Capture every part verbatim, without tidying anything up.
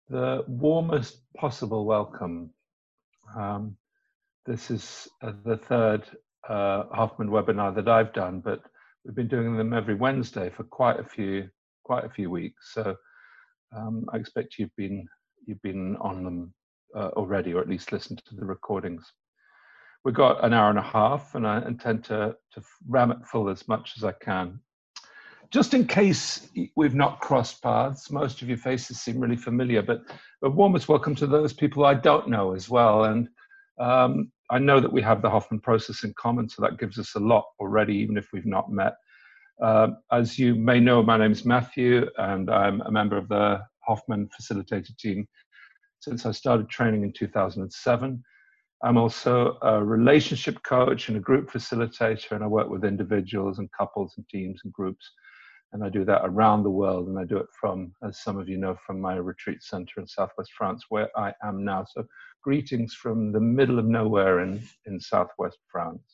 the warmest possible welcome. Um, this is uh, the third uh, Hoffman webinar that I've done, but we've been doing them every Wednesday for quite a few, quite a few weeks. So um, I expect you've been you've been on them uh, already, or at least listened to the recordings. We've got an hour and a half, and I intend to to ram it full as much as I can. Just in case we've not crossed paths, most of your faces seem really familiar, but a warmest welcome to those people I don't know as well. And um, I know that we have the Hoffman process in common, so that gives us a lot already, even if we've not met. Uh, as you may know, my name is Matthew, and I'm a member of the Hoffman facilitator team since I started training in two thousand seven. I'm also a relationship coach and a group facilitator, and I work with individuals and couples and teams and groups. And I do that around the world, and I do it from, as some of you know, from my retreat center in Southwest France, where I am now. So greetings from the middle of nowhere in, in Southwest France.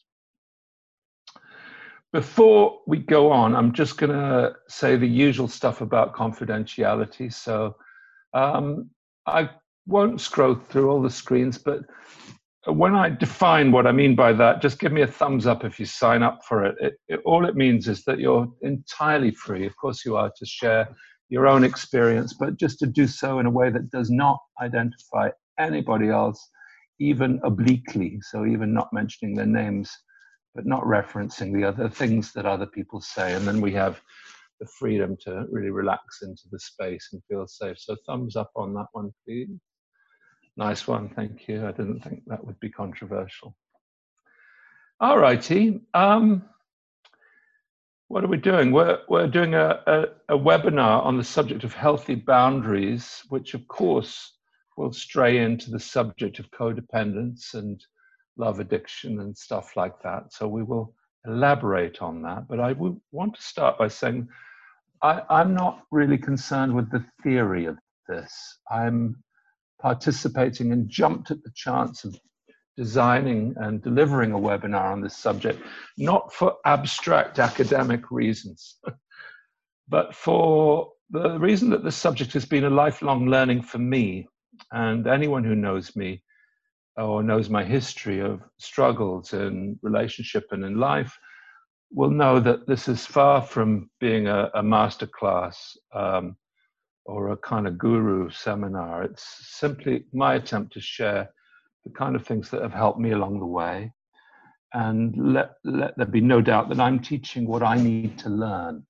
Before we go on, I'm just going to say the usual stuff about confidentiality. So um, I won't scroll through all the screens, but when I define what I mean by that, just give me a thumbs up if you sign up for it. It, it. All it means is that you're entirely free, of course you are, to share your own experience, but just to do so in a way that does not identify anybody else, even obliquely, so even not mentioning their names, but not referencing the other things that other people say. And then we have the freedom to really relax into the space and feel safe. So thumbs up on that one, please. Nice one, thank you. I didn't think that would be controversial. All righty. Um, what are we doing? We're, we're doing a, a, a webinar on the subject of healthy boundaries, which of course will stray into the subject of codependence and love addiction and stuff like that. So we will elaborate on that. But I would want to start by saying I, I'm not really concerned with the theory of this. I'm participating and jumped at the chance of designing and delivering a webinar on this subject, not for abstract academic reasons, but for the reason that this subject has been a lifelong learning for me. And anyone who knows me or knows my history of struggles in relationship and in life will know that this is far from being a, a masterclass um, or a kind of guru seminar. It's simply my attempt to share the kind of things that have helped me along the way, and let, let there be no doubt that I'm teaching what I need to learn.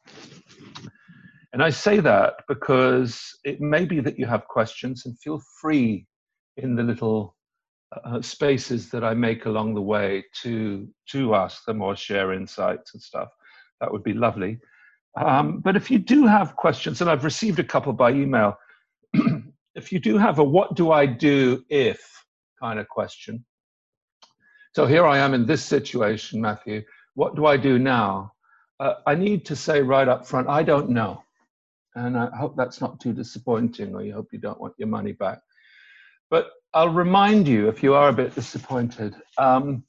And I say that because it may be that you have questions, and feel free in the little uh, spaces that I make along the way to, to ask them or share insights and stuff. That would be lovely. Um, but if you do have questions, and I've received a couple by email, if you do have a what do I do if kind of question. So here I am in this situation, Matthew. What do I do now? Uh, I need to say right up front, I don't know. And I hope that's not too disappointing, or you hope you don't want your money back. But I'll remind you, if you are a bit disappointed, um,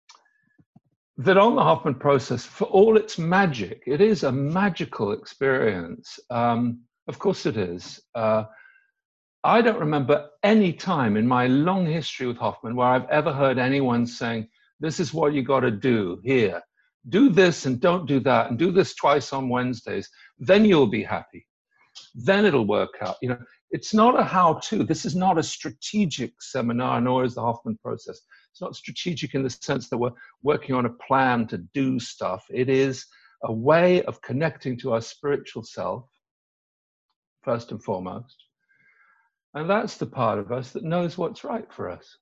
that on the Hoffman process, for all its magic, it is a magical experience. Um, of course it is. Uh, I don't remember any time in my long history with Hoffman where I've ever heard anyone saying, this is what you got to do here. Do this and don't do that, and do this twice on Wednesdays. Then you'll be happy. Then it'll work out. You know, it's not a how-to. This is not a strategic seminar, nor is the Hoffman process. It's not strategic in the sense that we're working on a plan to do stuff. It is a way of connecting to our spiritual self, first and foremost. And that's the part of us that knows what's right for us.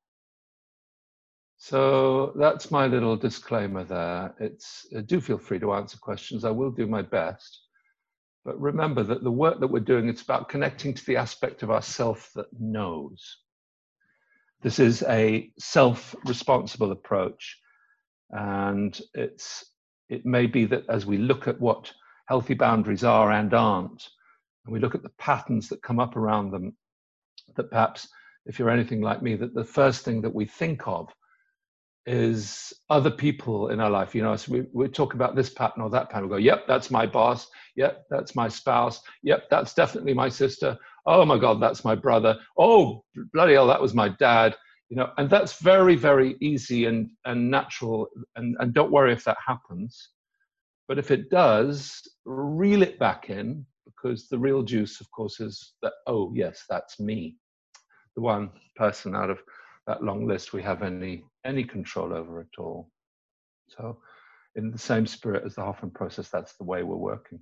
So that's my little disclaimer there. It's, uh, do feel free to answer questions. I will do my best. But remember that the work that we're doing, it's about connecting to the aspect of ourself that knows. This is a self-responsible approach. And it's, it may be that as we look at what healthy boundaries are and aren't, and we look at the patterns that come up around them, that perhaps, if you're anything like me, that the first thing that we think of is other people in our life. You know, so we, we talk about this pattern or that pattern. We go, yep, that's my boss. Yep, that's my spouse. Yep, that's definitely my sister. oh my God, that's my brother. Oh, bloody hell, that was my dad. You know, and that's very, very easy and, and natural. And, and don't worry if that happens. But if it does, reel it back in, because the real juice, of course, is that, oh, yes, that's me. The one person out of that long list we have any, any control over at all. So in the same spirit as the Hoffman process, that's the way we're working.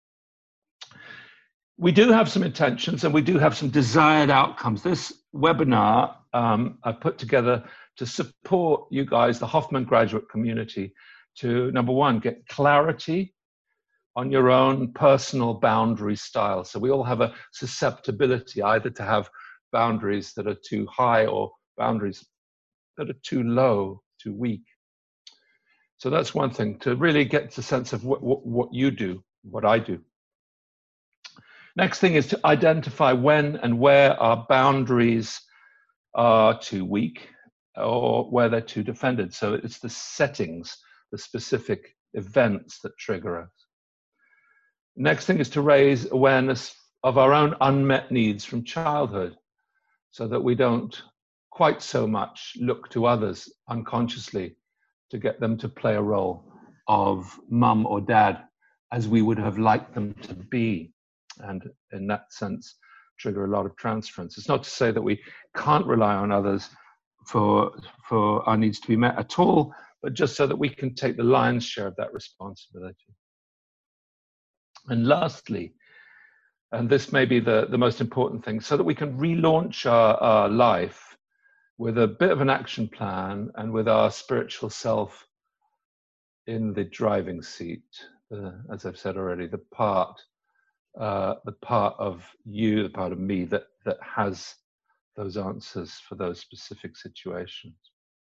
We do have some intentions and we do have some desired outcomes. This webinar um, I put together to support you guys, the Hoffman graduate community, to, number one, get clarity on your own personal boundary style. So we all have a susceptibility either to have boundaries that are too high or boundaries that are too low, too weak. So that's one thing, to really get the sense of what, what, what you do, what I do. Next thing is to identify when and where our boundaries are too weak or where they're too defended. So it's the settings, the specific events that trigger us. Next thing is to raise awareness of our own unmet needs from childhood, so that we don't quite so much look to others unconsciously to get them to play a role of mum or dad as we would have liked them to be. And in that sense, trigger a lot of transference. It's not to say that we can't rely on others for, for our needs to be met at all, but just so that we can take the lion's share of that responsibility. And lastly, and this may be the, the most important thing, so that we can relaunch our, our life with a bit of an action plan and with our spiritual self in the driving seat, uh, as I've said already, the part Uh, the part of you, the part of me that, that has those answers for those specific situations.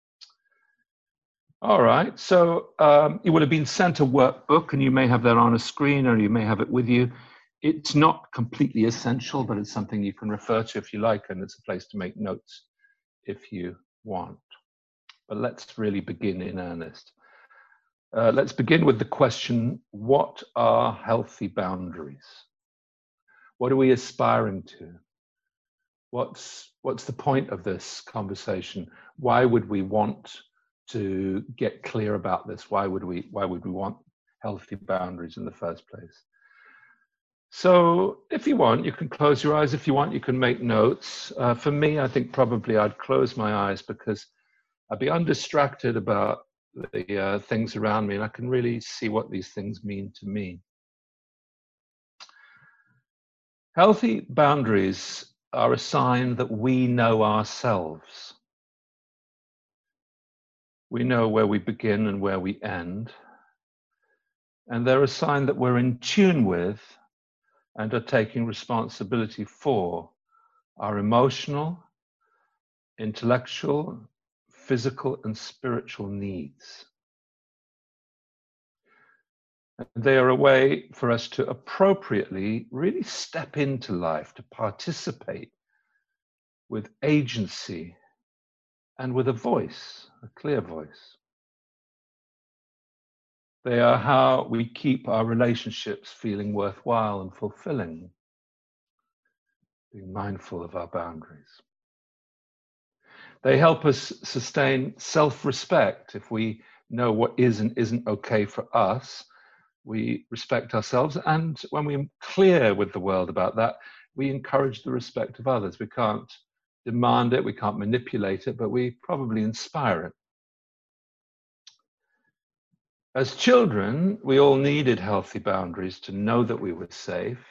All right, so um, you would have been sent a workbook, and you may have that on a screen or you may have it with you. It's not completely essential, but it's something you can refer to if you like, and it's a place to make notes if you want. But let's really begin in earnest. Uh, let's begin with the question, what are healthy boundaries? What are we aspiring to? What's, what's the point of this conversation? Why would we want to get clear about this? Why would we, why would we want healthy boundaries in the first place? So if you want, you can close your eyes. If you want, you can make notes. Uh, for me, I think probably I'd close my eyes because I'd be undistracted about the uh, things around me, and I can really see what these things mean to me. Healthy boundaries are a sign that we know ourselves. We know where we begin and where we end. And they're a sign that we're in tune with and are taking responsibility for our emotional, intellectual, physical, and spiritual needs. And they are a way for us to appropriately really step into life, to participate with agency and with a voice, a clear voice. They are how we keep our relationships feeling worthwhile and fulfilling, being mindful of our boundaries. They help us sustain self-respect. If we know what is and isn't okay for us, we respect ourselves, and when we're clear with the world about that, we encourage the respect of others. We can't demand it, we can't manipulate it, but we probably inspire it. As children, we all needed healthy boundaries to know that we were safe.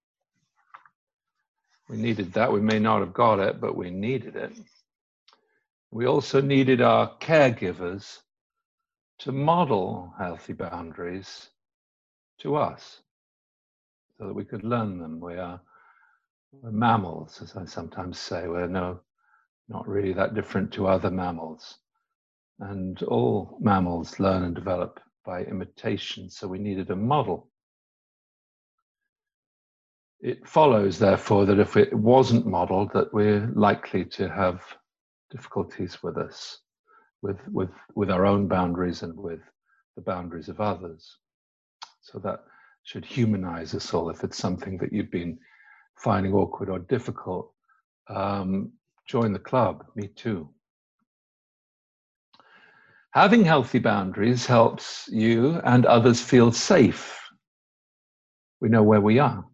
We needed that. We may not have got it, but we needed it. We also needed our caregivers to model healthy boundaries to us, so that we could learn them. We are we're mammals, as I sometimes say. We're no, not really that different to other mammals. And all mammals learn and develop by imitation, so we needed a model. It follows, therefore, that if it wasn't modeled, that we're likely to have difficulties with us, with, with, with our own boundaries and with the boundaries of others. So that should humanize us all if it's something that you've been finding awkward or difficult, um, join the club, me too. Having healthy boundaries helps you and others feel safe. We know where we are.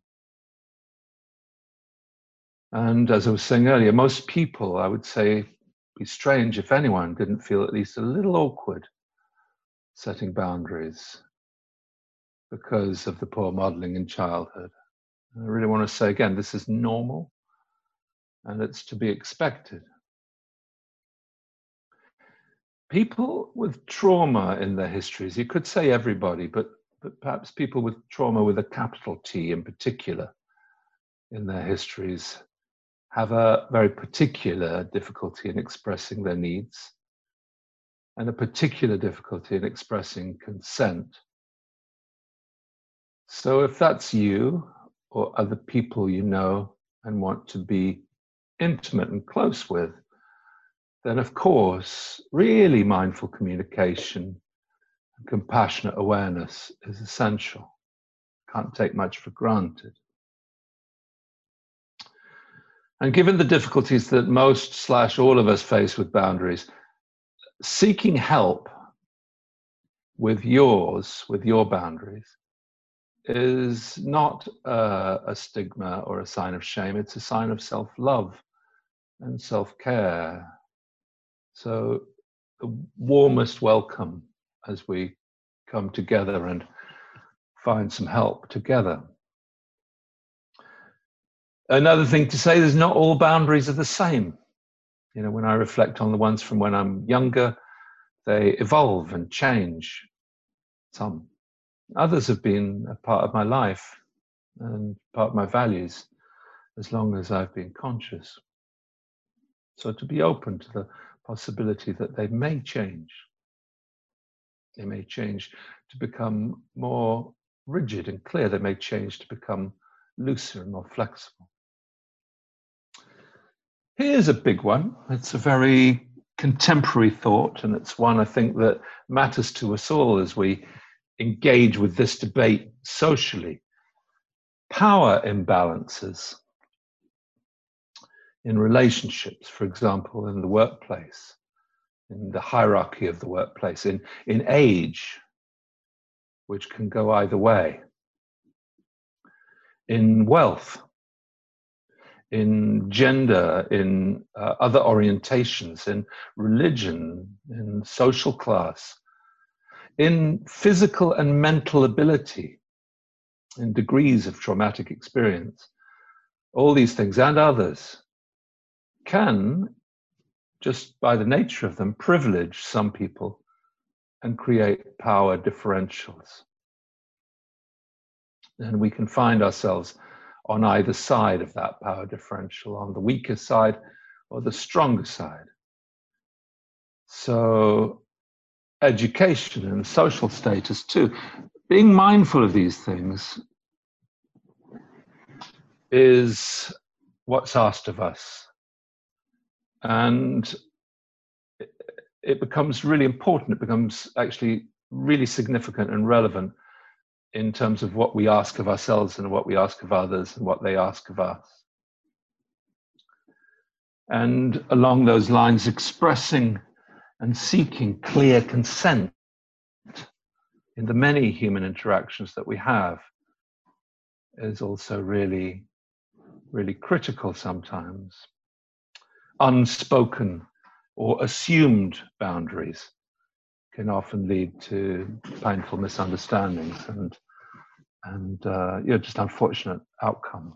And as I was saying earlier, most people, I would say, it'd be strange if anyone didn't feel at least a little awkward setting boundaries because of the poor modeling in childhood. And I really want to say again, this is normal and it's to be expected. People with trauma in their histories, you could say everybody, but, but perhaps people with trauma with a capital T in particular in their histories, have a very particular difficulty in expressing their needs and a particular difficulty in expressing consent. So if that's you or other people you know and want to be intimate and close with, then of course, really mindful communication and compassionate awareness is essential. Can't take much for granted. And given the difficulties that most slash all of us face with boundaries, seeking help with yours, with your boundaries, is not uh, a stigma or a sign of shame. It's a sign of self-love and self-care. So the warmest welcome as we come together and find some help together. Another thing to say is not all boundaries are the same. You know, when I reflect on the ones from when I'm younger, they evolve and change. Some. Others have been a part of my life and part of my values as long as I've been conscious. So to be open to the possibility that they may change. They may change to become more rigid and clear. They may change to become looser and more flexible. Here's a big one. It's a very contemporary thought, and it's one I think that matters to us all as we engage with this debate socially. Power imbalances in relationships, for example, in the workplace, in the hierarchy of the workplace, in, in age, which can go either way, in wealth, in gender, in uh, other orientations, in religion, in social class, in physical and mental ability, in degrees of traumatic experience. All these things and others can, just by the nature of them, privilege some people and create power differentials. And we can find ourselves on either side of that power differential, on the weaker side or the stronger side. So education and social status too, being mindful of these things is what's asked of us. And it becomes really important, it becomes actually really significant and relevant in terms of what we ask of ourselves and what we ask of others and what they ask of us. And along those lines, expressing and seeking clear consent in the many human interactions that we have is also really, really critical sometimes. Unspoken or assumed boundaries can often lead to painful misunderstandings and, and uh, you know, just unfortunate outcomes.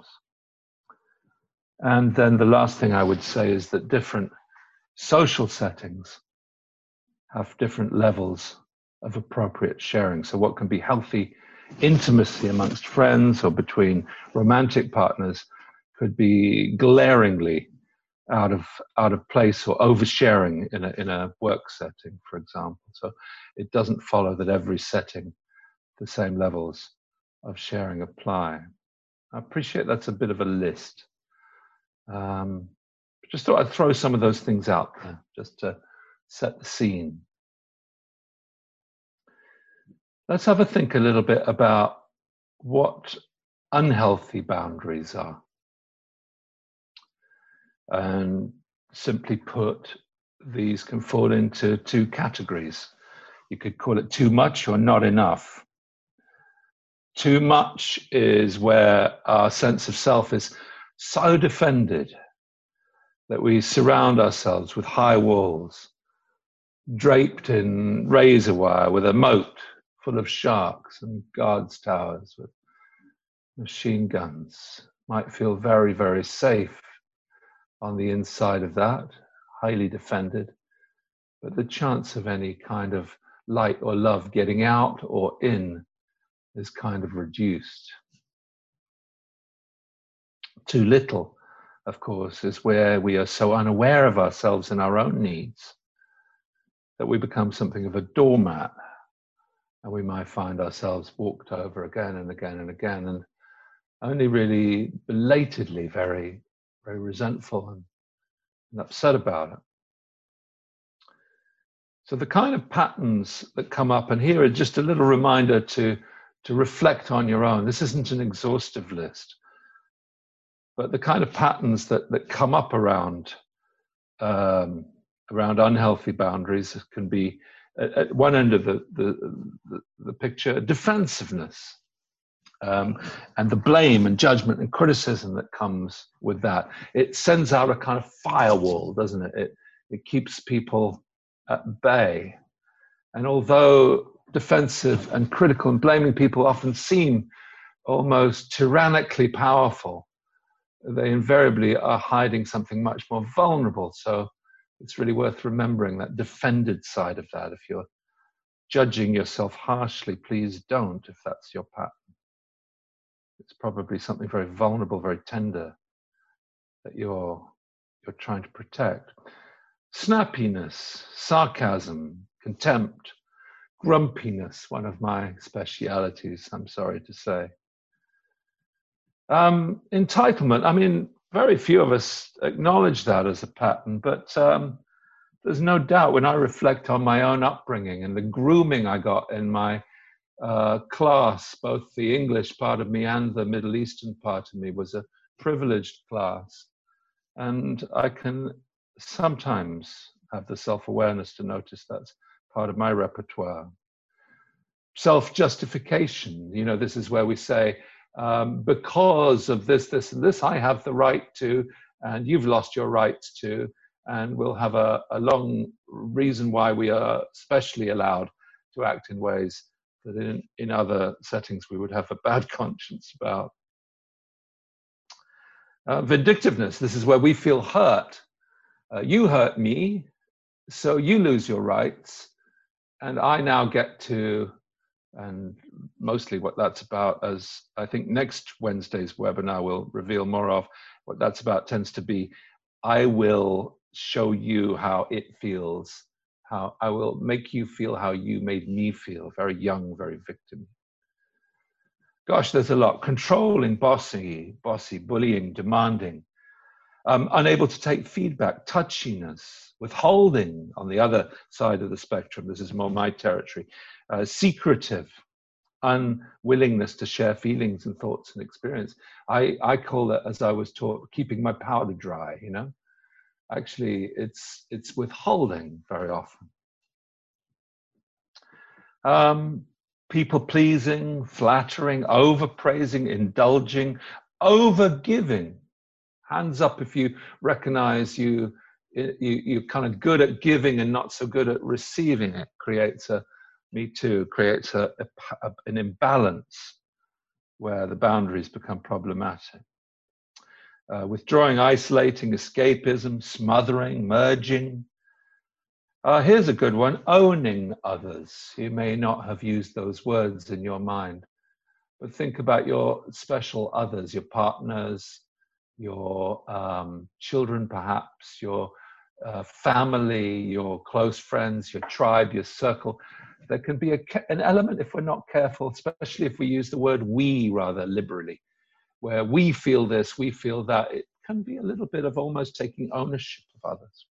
And then the last thing I would say is that different social settings have different levels of appropriate sharing. So what can be healthy intimacy amongst friends or between romantic partners could be glaringly out of out of place or oversharing in a in a work setting, for example. So it doesn't follow that every setting the same levels of sharing apply. I appreciate that's a bit of a list. Um, just thought I'd throw some of those things out there just to set the scene. Let's have a think a little bit about what unhealthy boundaries are. And simply put, these can fall into two categories. You could call it too much or not enough. Too much is where our sense of self is so defended that we surround ourselves with high walls, draped in razor wire with a moat full of sharks and guards towers with machine guns. Might feel very, very safe on the inside of that, highly defended, but the chance of any kind of light or love getting out or in is kind of reduced. Too little, of course, is where we are so unaware of ourselves and our own needs that we become something of a doormat, and we might find ourselves walked over again and again and again, and only really belatedly very, very resentful and, and upset about it. So the kind of patterns that come up, and here are just a little reminder to, to reflect on your own. This isn't an exhaustive list, but the kind of patterns that, that come up around um, around unhealthy boundaries can be, at, at one end of the, the, the, the picture, defensiveness, um, and the blame and judgment and criticism that comes with that. It sends out a kind of firewall, doesn't it? It, it keeps people at bay. And although defensive and critical and blaming people often seem almost tyrannically powerful, they invariably are hiding something much more vulnerable. So it's really worth remembering that defended side of that. If you're judging yourself harshly, please don't, if that's your pattern. It's probably something very vulnerable, very tender that you're, you're trying to protect. Snappiness, sarcasm, contempt, grumpiness, one of my specialities, I'm sorry to say. Um, entitlement, I mean, very few of us acknowledge that as a pattern, but um, there's no doubt when I reflect on my own upbringing and the grooming I got in my uh, class, both the English part of me and the Middle Eastern part of me was a privileged class. And I can sometimes have the self-awareness to notice that's part of my repertoire. Self-justification, you know, this is where we say, um, because of this, this, and this, I have the right to, and you've lost your rights to, and we'll have a, a long reason why we are specially allowed to act in ways that in, in other settings we would have a bad conscience about. Uh, vindictiveness, this is where we feel hurt. Uh, you hurt me, so you lose your rights, and I now get to, and mostly what that's about, as I think next Wednesday's webinar will reveal more of, what that's about tends to be, I will show you how it feels, how I will make you feel how you made me feel, very young, very victim. Gosh, there's a lot. Controlling, bossy, bossy, bullying, demanding, um, unable to take feedback, touchiness, withholding on the other side of the spectrum. This is more my territory. Uh, secretive, unwillingness to share feelings and thoughts and experience. I, I call it, as I was taught, keeping my powder dry, you know? Actually, it's, it's withholding very often. Um, people pleasing, flattering, overpraising, indulging, overgiving. Hands up if you recognize you, you, you're kind of good at giving and not so good at receiving. It creates a, me too, creates a, a, an imbalance where the boundaries become problematic. Uh, withdrawing, isolating, escapism, smothering, merging. Uh, here's a good one, owning others. You may not have used those words in your mind, but think about your special others, your partners, your um, children perhaps, your uh, family, your close friends, your tribe, your circle. There can be a, an element, if we're not careful, especially if we use the word we rather liberally, where we feel this, we feel that. It can be a little bit of almost taking ownership of others.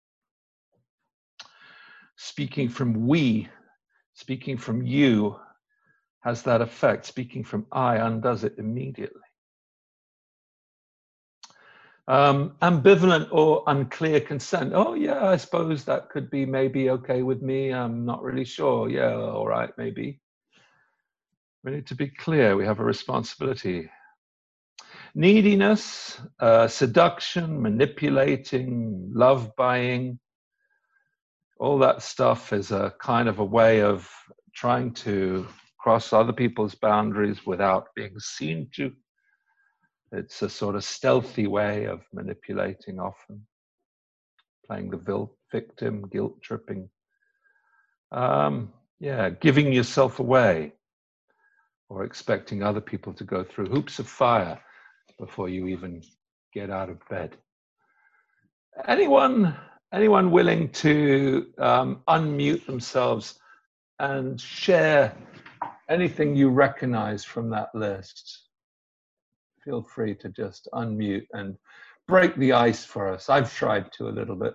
Speaking from we, speaking from you, has that effect. Speaking from I undoes it immediately. Um, ambivalent or unclear consent. Oh, yeah, I suppose that could be maybe okay with me. I'm not really sure. Yeah, all right, maybe. We need to be clear. We have a responsibility. Neediness, uh, seduction, manipulating, love buying, all that stuff is a kind of a way of trying to cross other people's boundaries without being seen to. It's a sort of stealthy way of manipulating, often playing the victim, guilt tripping. Um, yeah, giving yourself away or expecting other people to go through hoops of fire before you even get out of bed. Anyone, anyone willing to um, unmute themselves and share anything you recognize from that list? Feel free to just unmute and break the ice for us. I've tried to a little bit.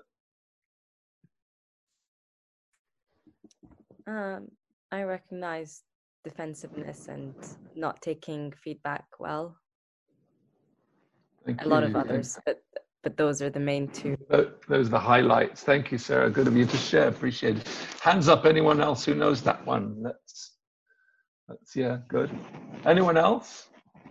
Um, I recognize defensiveness and not taking feedback well. Thank a you. lot of others, but but those are the main two. Those are the highlights. Thank you, Sarah. Good of you to share. Appreciate it. Hands up, anyone else who knows that one? Let's, let's yeah, good. Anyone else?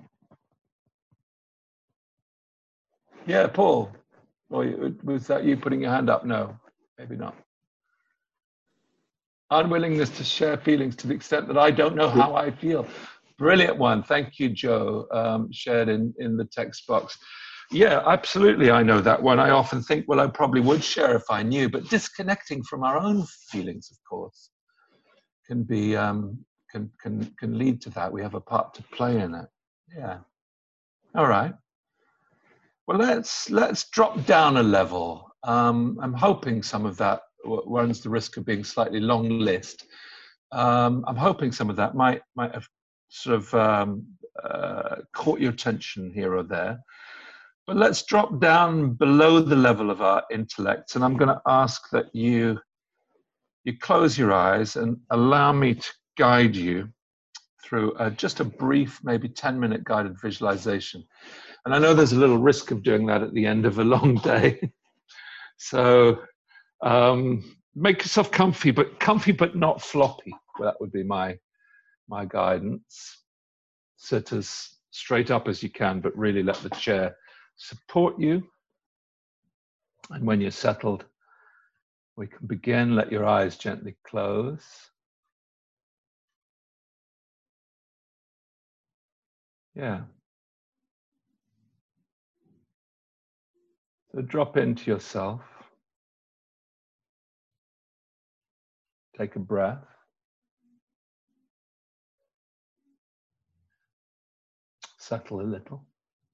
Yeah, Paul. Or was that you putting your hand up? No, maybe not. Unwillingness to share feelings to the extent that I don't know how I feel. Brilliant one. Thank you, Joe. Um, shared in, in the text box. Yeah, absolutely. I know that one. I often think, well, I probably would share if I knew, but disconnecting from our own feelings, of course, can be um, can can can lead to that. We have a part to play in it. Yeah. All right. Well, let's let's drop down a level. Um, I'm hoping some of that runs the risk of being slightly long list. Um, I'm hoping some of that might might have sort of um, uh, caught your attention here or there. But let's drop down below the level of our intellects, and I'm going to ask that you you close your eyes and allow me to guide you through uh, just a brief, maybe ten minute guided visualization. And I know there's a little risk of doing that at the end of a long day. So um, make yourself comfy, but comfy but not floppy. Well, that would be my my guidance. Sit as straight up as you can, but really let the chair support you. And when you're settled, we can begin. Let your eyes gently close. Yeah. So drop into yourself. Take a breath. Settle a little.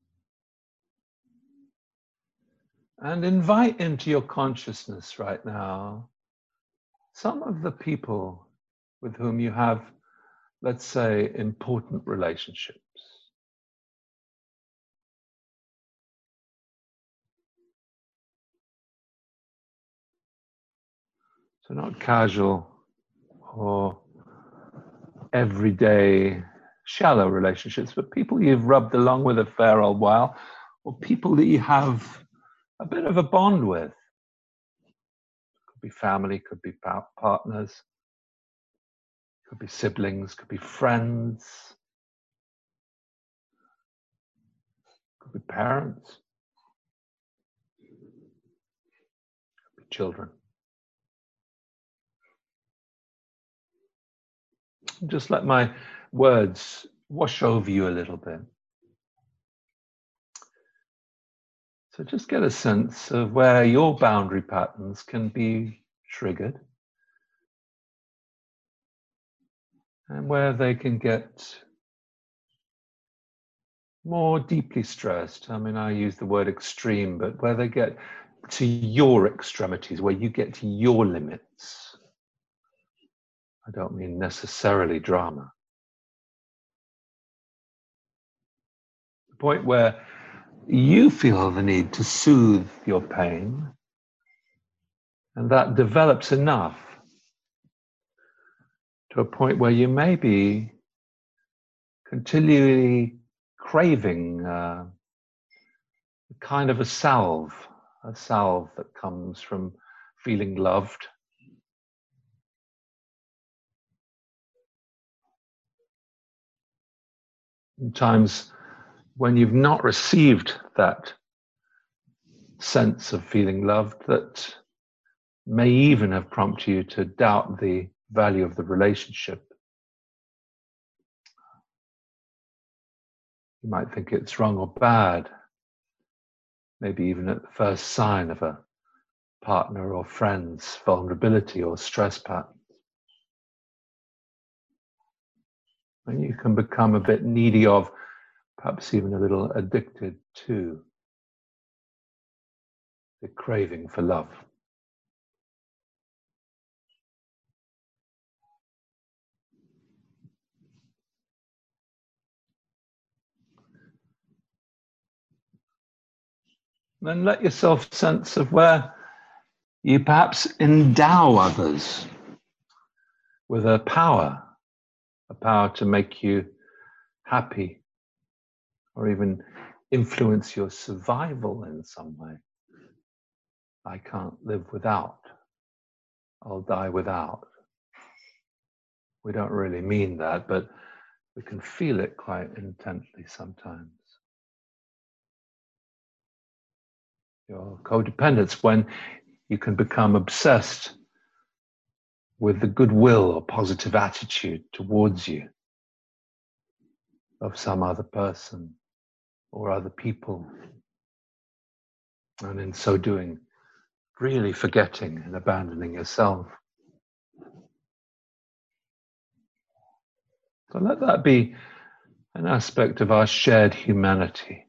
And invite into your consciousness right now some of the people with whom you have, let's say, important relationships. So not casual or everyday shallow relationships, but people you've rubbed along with a fair old while, or people that you have a bit of a bond with. Could be family, could be partners, could be siblings, could be friends, could be parents, could be children. Just let my words wash over you a little bit. So just get a sense of where your boundary patterns can be triggered and where they can get more deeply stressed. I mean, I use the word extreme, but where they get to your extremities, where you get to your limits. I don't mean necessarily drama. The point where you feel the need to soothe your pain, and that develops enough to a point where you may be continually craving uh, kind of a salve, a salve that comes from feeling loved. Sometimes when you've not received that sense of feeling loved, that may even have prompted you to doubt the value of the relationship. You might think it's wrong or bad, maybe even at the first sign of a partner or friend's vulnerability or stress pattern. And you can become a bit needy of, perhaps even a little addicted to, the craving for love. Then let yourself sense of where you perhaps endow others with a power, a power to make you happy, or even influence your survival in some way. I can't live without. I'll die without. We don't really mean that, but we can feel it quite intensely sometimes. Your codependence, when you can become obsessed with the goodwill or positive attitude towards you of some other person or other people, and in so doing, really forgetting and abandoning yourself. So let that be an aspect of our shared humanity.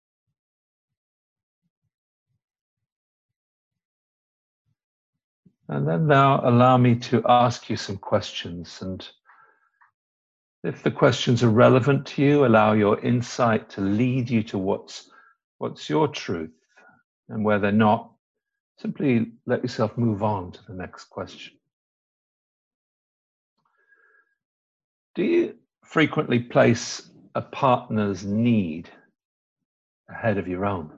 And then now allow me to ask you some questions, and if the questions are relevant to you, allow your insight to lead you to what's, what's your truth, and where they're not, simply let yourself move on to the next question. Do you frequently place a partner's need ahead of your own?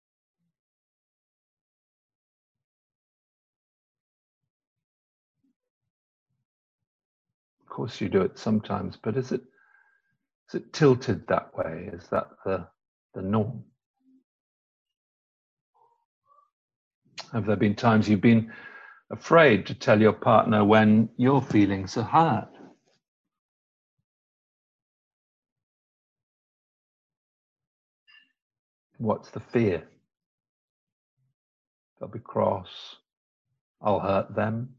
Of course you do it sometimes, but is it is it tilted that way? Is that the, the norm? Have there been times you've been afraid to tell your partner when your feelings are hurt? What's the fear? They'll be cross. I'll hurt them.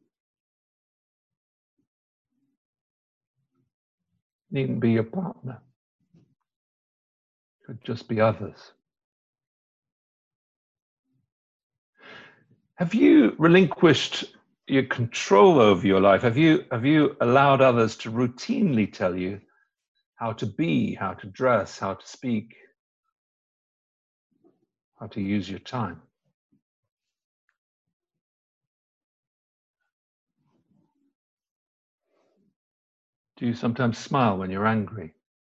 Needn't be your partner. Could just be others. Have you relinquished your control over your life? Have you, have you allowed others to routinely tell you how to be, how to dress, how to speak, how to use your time? Do you sometimes smile when you're angry?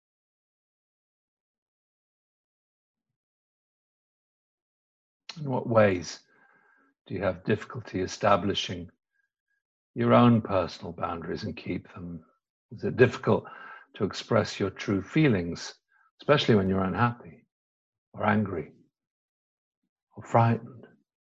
In what ways do you have difficulty establishing your own personal boundaries and keep them? Is it difficult to express your true feelings, especially when you're unhappy or angry or frightened?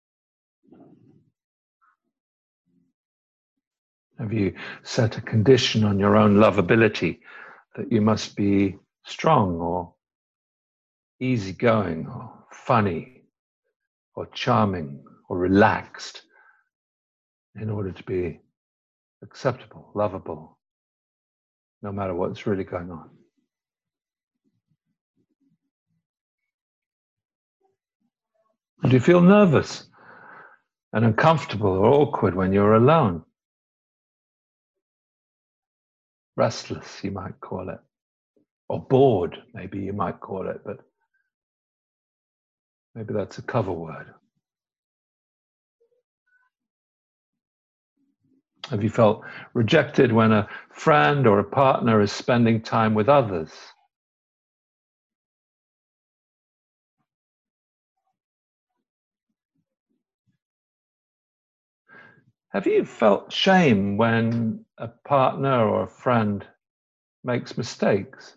Have you set a condition on your own lovability that you must be strong or easygoing or funny or charming or relaxed in order to be acceptable, lovable, no matter what's really going on? Do you feel nervous and uncomfortable or awkward when you're alone? Restless, you might call it. Or bored, maybe you might call it, but maybe that's a cover word. Have you felt rejected when a friend or a partner is spending time with others? Have you felt shame when a partner or a friend makes mistakes?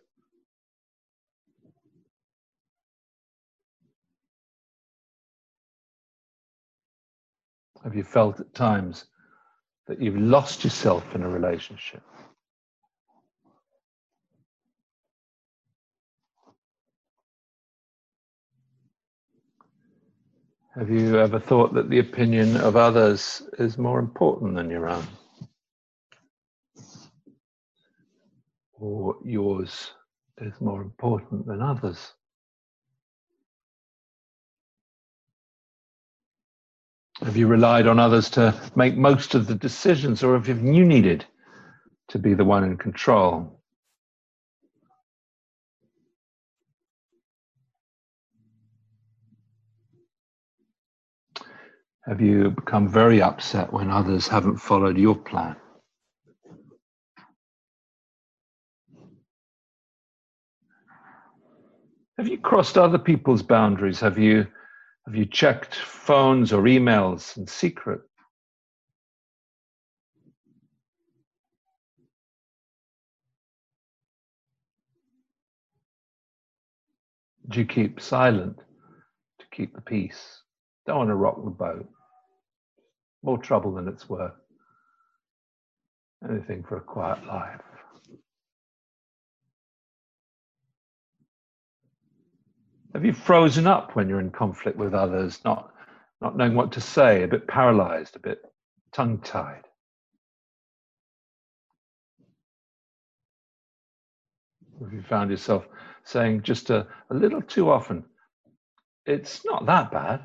Have you felt at times that you've lost yourself in a relationship? Have you ever thought that the opinion of others is more important than your own? Or yours is more important than others? Have you relied on others to make most of the decisions, or have you needed to be the one in control? Have you become very upset when others haven't followed your plan? Have you crossed other people's boundaries? Have you, have you checked phones or emails in secret? Do you keep silent to keep the peace? Don't want to rock the boat. More trouble than it's worth. Anything for a quiet life. Have you frozen up when you're in conflict with others, not, not knowing what to say, a bit paralyzed, a bit tongue-tied? Have you found yourself saying just a, a little too often, it's not that bad?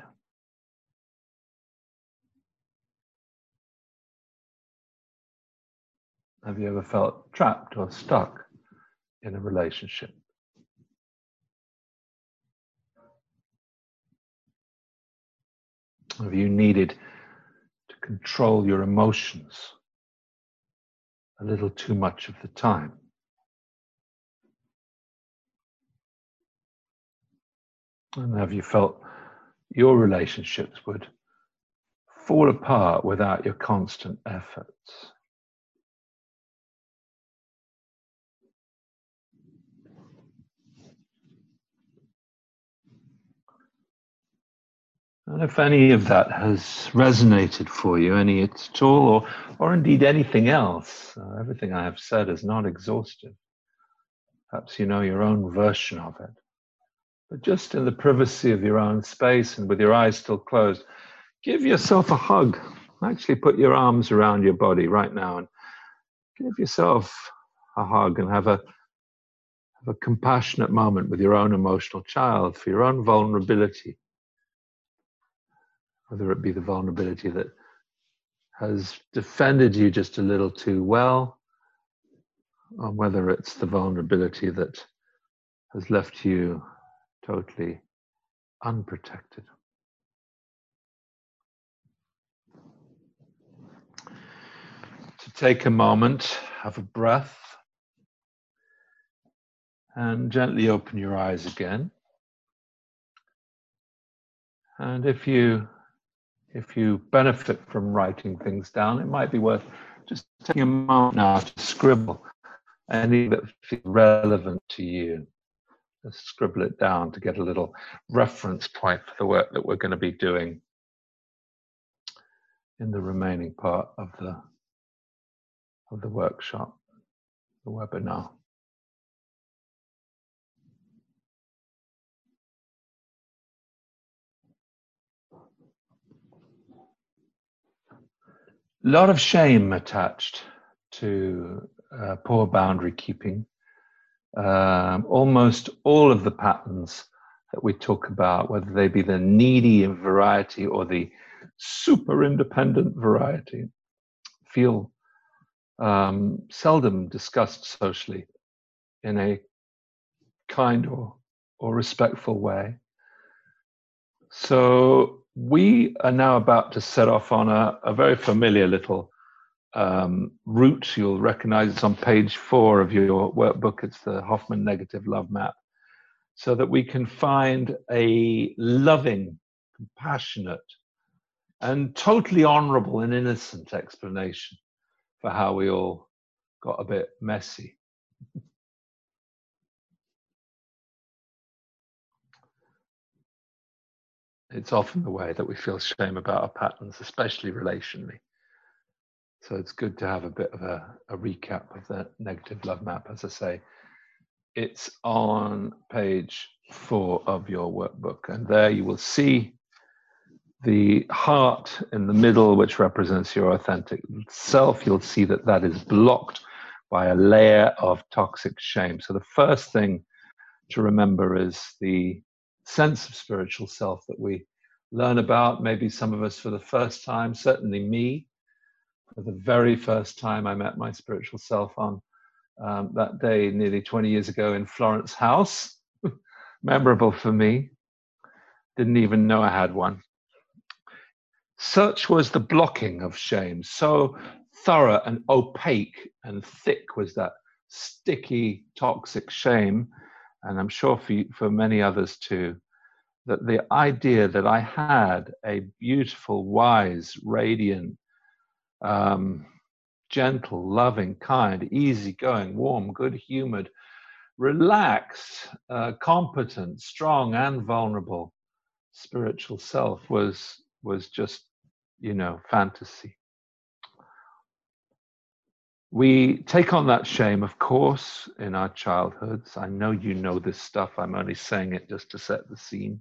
Have you ever felt trapped or stuck in a relationship? Have you needed to control your emotions a little too much of the time? And have you felt your relationships would fall apart without your constant efforts? And if any of that has resonated for you, any at all, or, or indeed anything else, uh, everything I have said is not exhaustive. Perhaps you know your own version of it. But just in the privacy of your own space and with your eyes still closed, give yourself a hug. Actually put your arms around your body right now and give yourself a hug and have a, have a compassionate moment with your own emotional child for your own vulnerability. Whether it be the vulnerability that has defended you just a little too well, or whether it's the vulnerability that has left you totally unprotected. To take a moment, have a breath, and gently open your eyes again. And if you if you benefit from writing things down, it might be worth just taking a moment now to scribble anything that feels relevant to you. Just scribble it down to get a little reference point for the work that we're going to be doing in the remaining part of the of the workshop, the webinar. A lot of shame attached to uh, poor boundary keeping. Um, almost all of the patterns that we talk about, whether they be the needy variety or the super independent variety, feel um, seldom discussed socially in a kind or, or respectful way. So we are now about to set off on a, a very familiar little um, route. You'll recognize it's on page four of your workbook. It's the Hoffman Negative Love Map, so that we can find a loving, compassionate, and totally honorable and innocent explanation for how we all got a bit messy. It's often the way that we feel shame about our patterns, especially relationally. So it's good to have a bit of a, a recap of the negative love map. As I say, it's on page four of your workbook, and there you will see the heart in the middle, which represents your authentic self. You'll see that that is blocked by a layer of toxic shame. So the first thing to remember is the sense of spiritual self that we learn about, maybe some of us for the first time, certainly me. For the very first time I met my spiritual self on um, that day nearly twenty years ago in Florence House. Memorable for me. Didn't even know I had one. Such was the blocking of shame. So thorough and opaque and thick was that sticky, toxic shame. And I'm sure for, you, for many others too, that the idea that I had a beautiful, wise, radiant, um, gentle, loving, kind, easygoing, warm, good-humored, relaxed, uh, competent, strong, and vulnerable spiritual self was was just, you know, fantasy. We take on that shame, of course, in our childhoods. I know you know this stuff. I'm only saying it just to set the scene.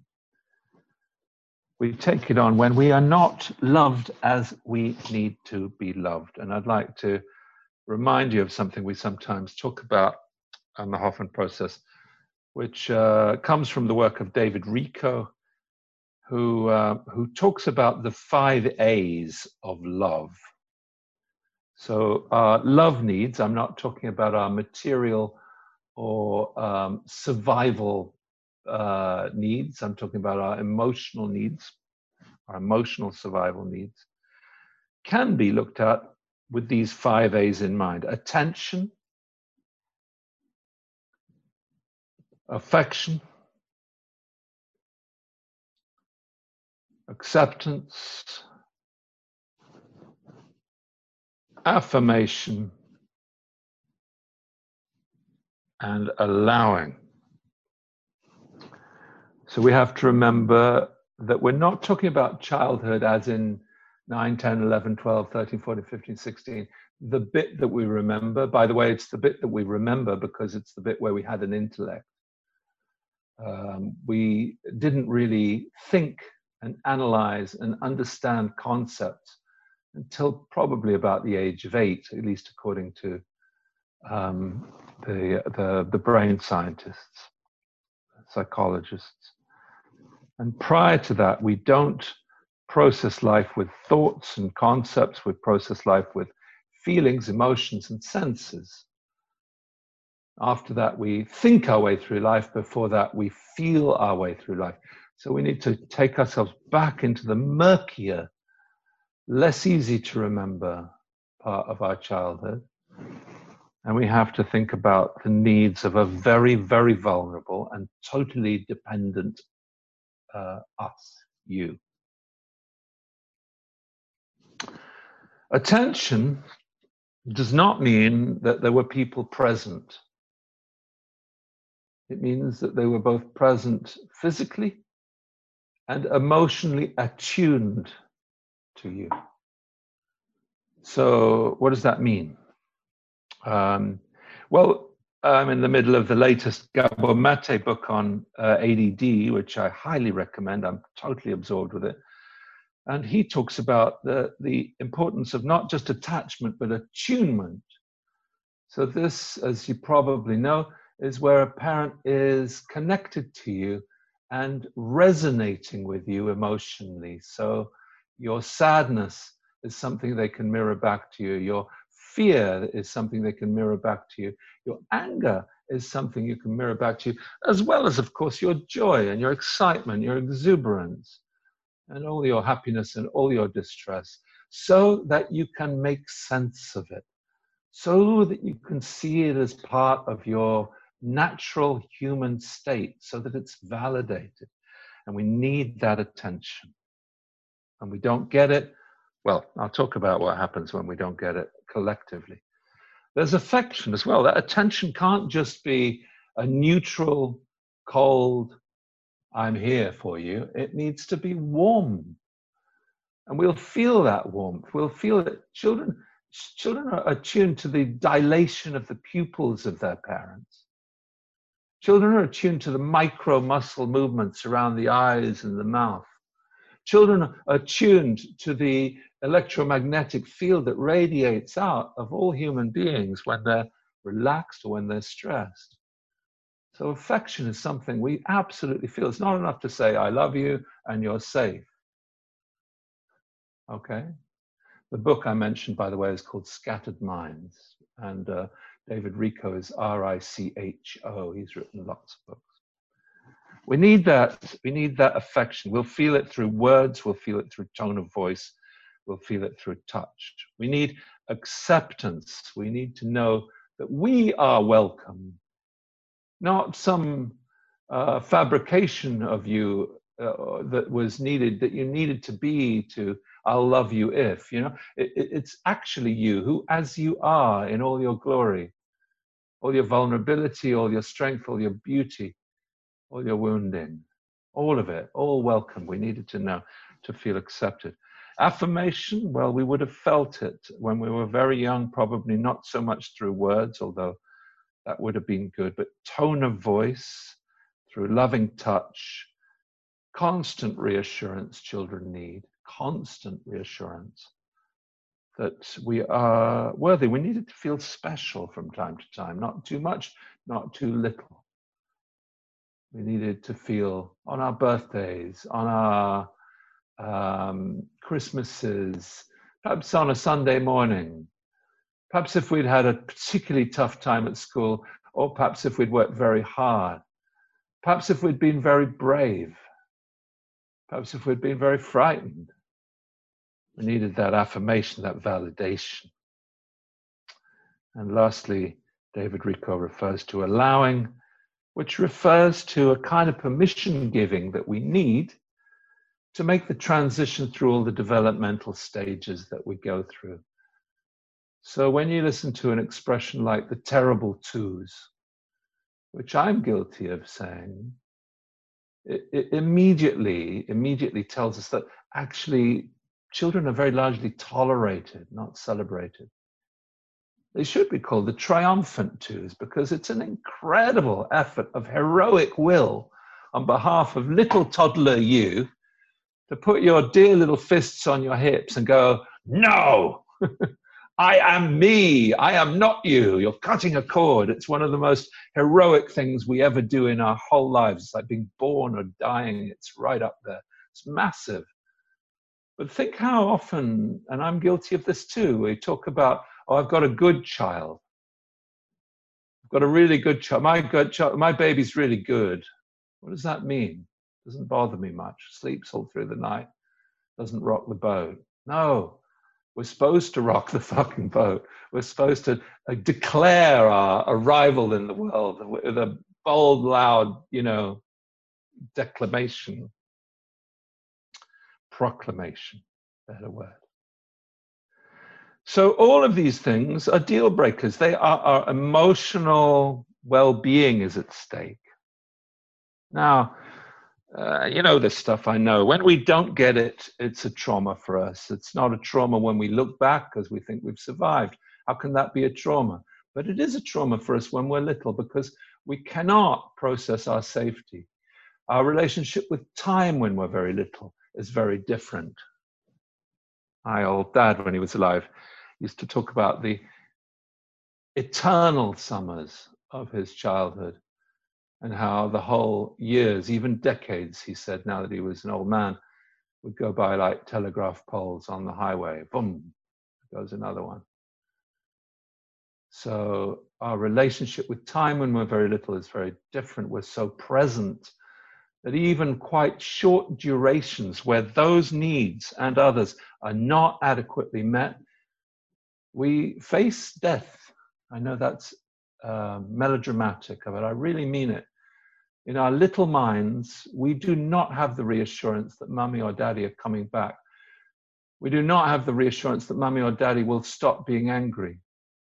We take it on when we are not loved as we need to be loved. And I'd like to remind you of something we sometimes talk about on the Hoffman process, which uh, comes from the work of David Rico, who, uh, who talks about the five A's of love. So our love needs, I'm not talking about our material or um, survival uh, needs, I'm talking about our emotional needs, our emotional survival needs, can be looked at with these five A's in mind: attention, affection, acceptance, affirmation, and allowing. So we have to remember that we're not talking about childhood as in nine, ten, eleven, twelve, thirteen, fourteen, fifteen, sixteen. The bit that we remember, by the way, it's the bit that we remember because it's the bit where we had an intellect. Um, we didn't really think and analyze and understand concepts until probably about the age of eight, at least according to um, the, the, the brain scientists, psychologists. And prior to that, we don't process life with thoughts and concepts, we process life with feelings, emotions, and senses. After that, we think our way through life. Before that, we feel our way through life. So we need to take ourselves back into the murkier, less easy to remember part of our childhood. And we have to think about the needs of a very, very vulnerable and totally dependent uh, us, you. Attention does not mean that there were people present. It means that they were both present physically and emotionally attuned to you. So what does that mean? Um, well, I'm in the middle of the latest Gabor Mate book on uh, A D D, which I highly recommend. I'm totally absorbed with it. And he talks about the, the importance of not just attachment, but attunement. So this, as you probably know, is where a parent is connected to you and resonating with you emotionally. So your sadness is something they can mirror back to you. Your fear is something they can mirror back to you. Your anger is something you can mirror back to you, as well as, of course, your joy and your excitement, your exuberance, and all your happiness and all your distress, so that you can make sense of it, so that you can see it as part of your natural human state, so that it's validated. And we need that attention. and we don't get it, well, I'll talk about what happens when we don't get it collectively. There's affection as well. That attention can't just be a neutral, cold, I'm here for you. It needs to be warm. And we'll feel that warmth. We'll feel that children, children are attuned to the dilation of the pupils of their parents. Children are attuned to the micro muscle movements around the eyes and the mouth. Children are attuned to the electromagnetic field that radiates out of all human beings when they're relaxed or when they're stressed. So affection is something we absolutely feel. It's not enough to say, I love you and you're safe. Okay? The book I mentioned, by the way, is called Scattered Minds. And uh, David Richo is R I C H O. He's written lots of books. We need that. We need that affection. We'll feel it through words. We'll feel it through tone of voice. We'll feel it through touch. We need acceptance. We need to know that we are welcome. Not some uh, fabrication of you uh, that was needed, that you needed to be to, I'll love you if, you know. It, it, it's actually you, who as you are in all your glory, all your vulnerability, all your strength, all your beauty, all your wounding, all of it, all welcome. We needed to know, to feel accepted. Affirmation, well, we would have felt it when we were very young, probably not so much through words, although that would have been good, but tone of voice, through loving touch, constant reassurance children need, constant reassurance that we are worthy. We needed to feel special from time to time, not too much, not too little. We needed to feel on our birthdays, on our um, Christmases, perhaps on a Sunday morning, perhaps if we'd had a particularly tough time at school, or perhaps if we'd worked very hard, perhaps if we'd been very brave, perhaps if we'd been very frightened. We needed that affirmation, that validation. And lastly, David Richo refers to allowing, which refers to a kind of permission giving that we need to make the transition through all the developmental stages that we go through. So when you listen to an expression like the terrible twos, which I'm guilty of saying, it, it immediately, immediately tells us that actually children are very largely tolerated, not celebrated. They should be called the triumphant twos because it's an incredible effort of heroic will on behalf of little toddler you to put your dear little fists on your hips and go, no, I am me, I am not you. You're cutting a cord. It's one of the most heroic things we ever do in our whole lives. It's like being born or dying. It's right up there. It's massive. But think how often, and I'm guilty of this too, we talk about, oh, I've got a good child. I've got a really good child. My good child, my baby's really good. What does that mean? Doesn't bother me much. Sleeps all through the night. Doesn't rock the boat. No, we're supposed to rock the fucking boat. We're supposed to uh, declare our arrival in the world with a bold, loud, you know, declamation, proclamation, better word. So all of these things are deal breakers. They are, our emotional well-being is at stake. Now, uh, you know this stuff, I know. When we don't get it, it's a trauma for us. It's not a trauma when we look back because we think we've survived. How can that be a trauma? But it is a trauma for us when we're little because we cannot process our safety. Our relationship with time when we're very little is very different. My old dad, when he was alive, used to talk about the eternal summers of his childhood and how the whole years, even decades, he said, now that he was an old man, would go by like telegraph poles on the highway. Boom, goes another one. So our relationship with time when we're very little is very different. We're so present that even quite short durations where those needs and others are not adequately met, we face death. I know that's uh, melodramatic, but I really mean it. In our little minds, we do not have the reassurance that mummy or daddy are coming back We do not have the reassurance that mummy or daddy will stop being angry.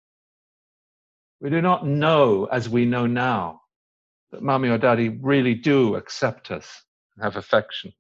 We do not know, as we know now, that mummy or daddy really do accept us and have affection.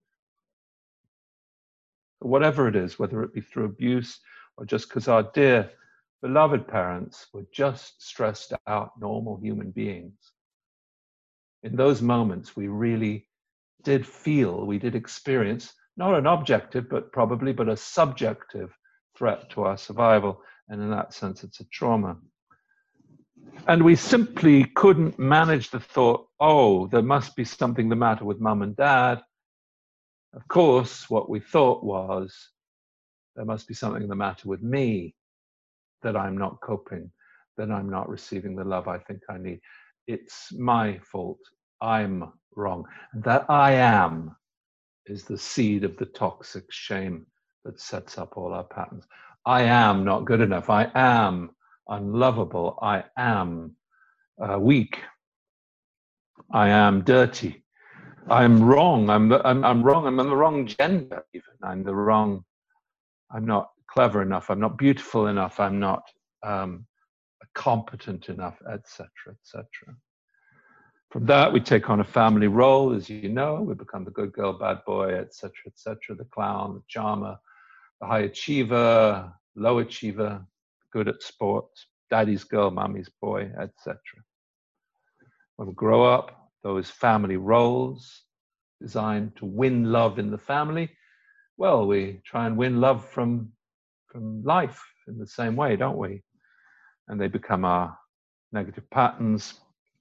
But whatever it is, whether it be through abuse or just because our dear beloved parents were just stressed out normal human beings, in those moments we really did feel, we did experience, not an objective, but probably, but a subjective threat to our survival. And in that sense, it's a trauma. And we simply couldn't manage the thought, oh, there must be something the matter with mum and dad. Of course, what we thought was, there must be something the matter with me, that I'm not coping, that I'm not receiving the love I think I need. It's my fault. I'm wrong. And that I am is the seed of the toxic shame that sets up all our patterns. I am not good enough. I am unlovable. I am uh, weak. I am dirty. I'm wrong. I'm, the, I'm I'm wrong. I'm in the wrong gender. Even I'm the wrong. I'm not clever enough. I'm not beautiful enough. I'm not um, competent enough, et cetera, et cetera. From that, we take on a family role, as you know. We become the good girl, bad boy, et cetera, et cetera. The clown, the charmer, the high achiever, low achiever, good at sports, daddy's girl, mommy's boy, et cetera. When we grow up, those family roles designed to win love in the family, well, we try and win love from, from life in the same way, don't we? And they become our negative patterns,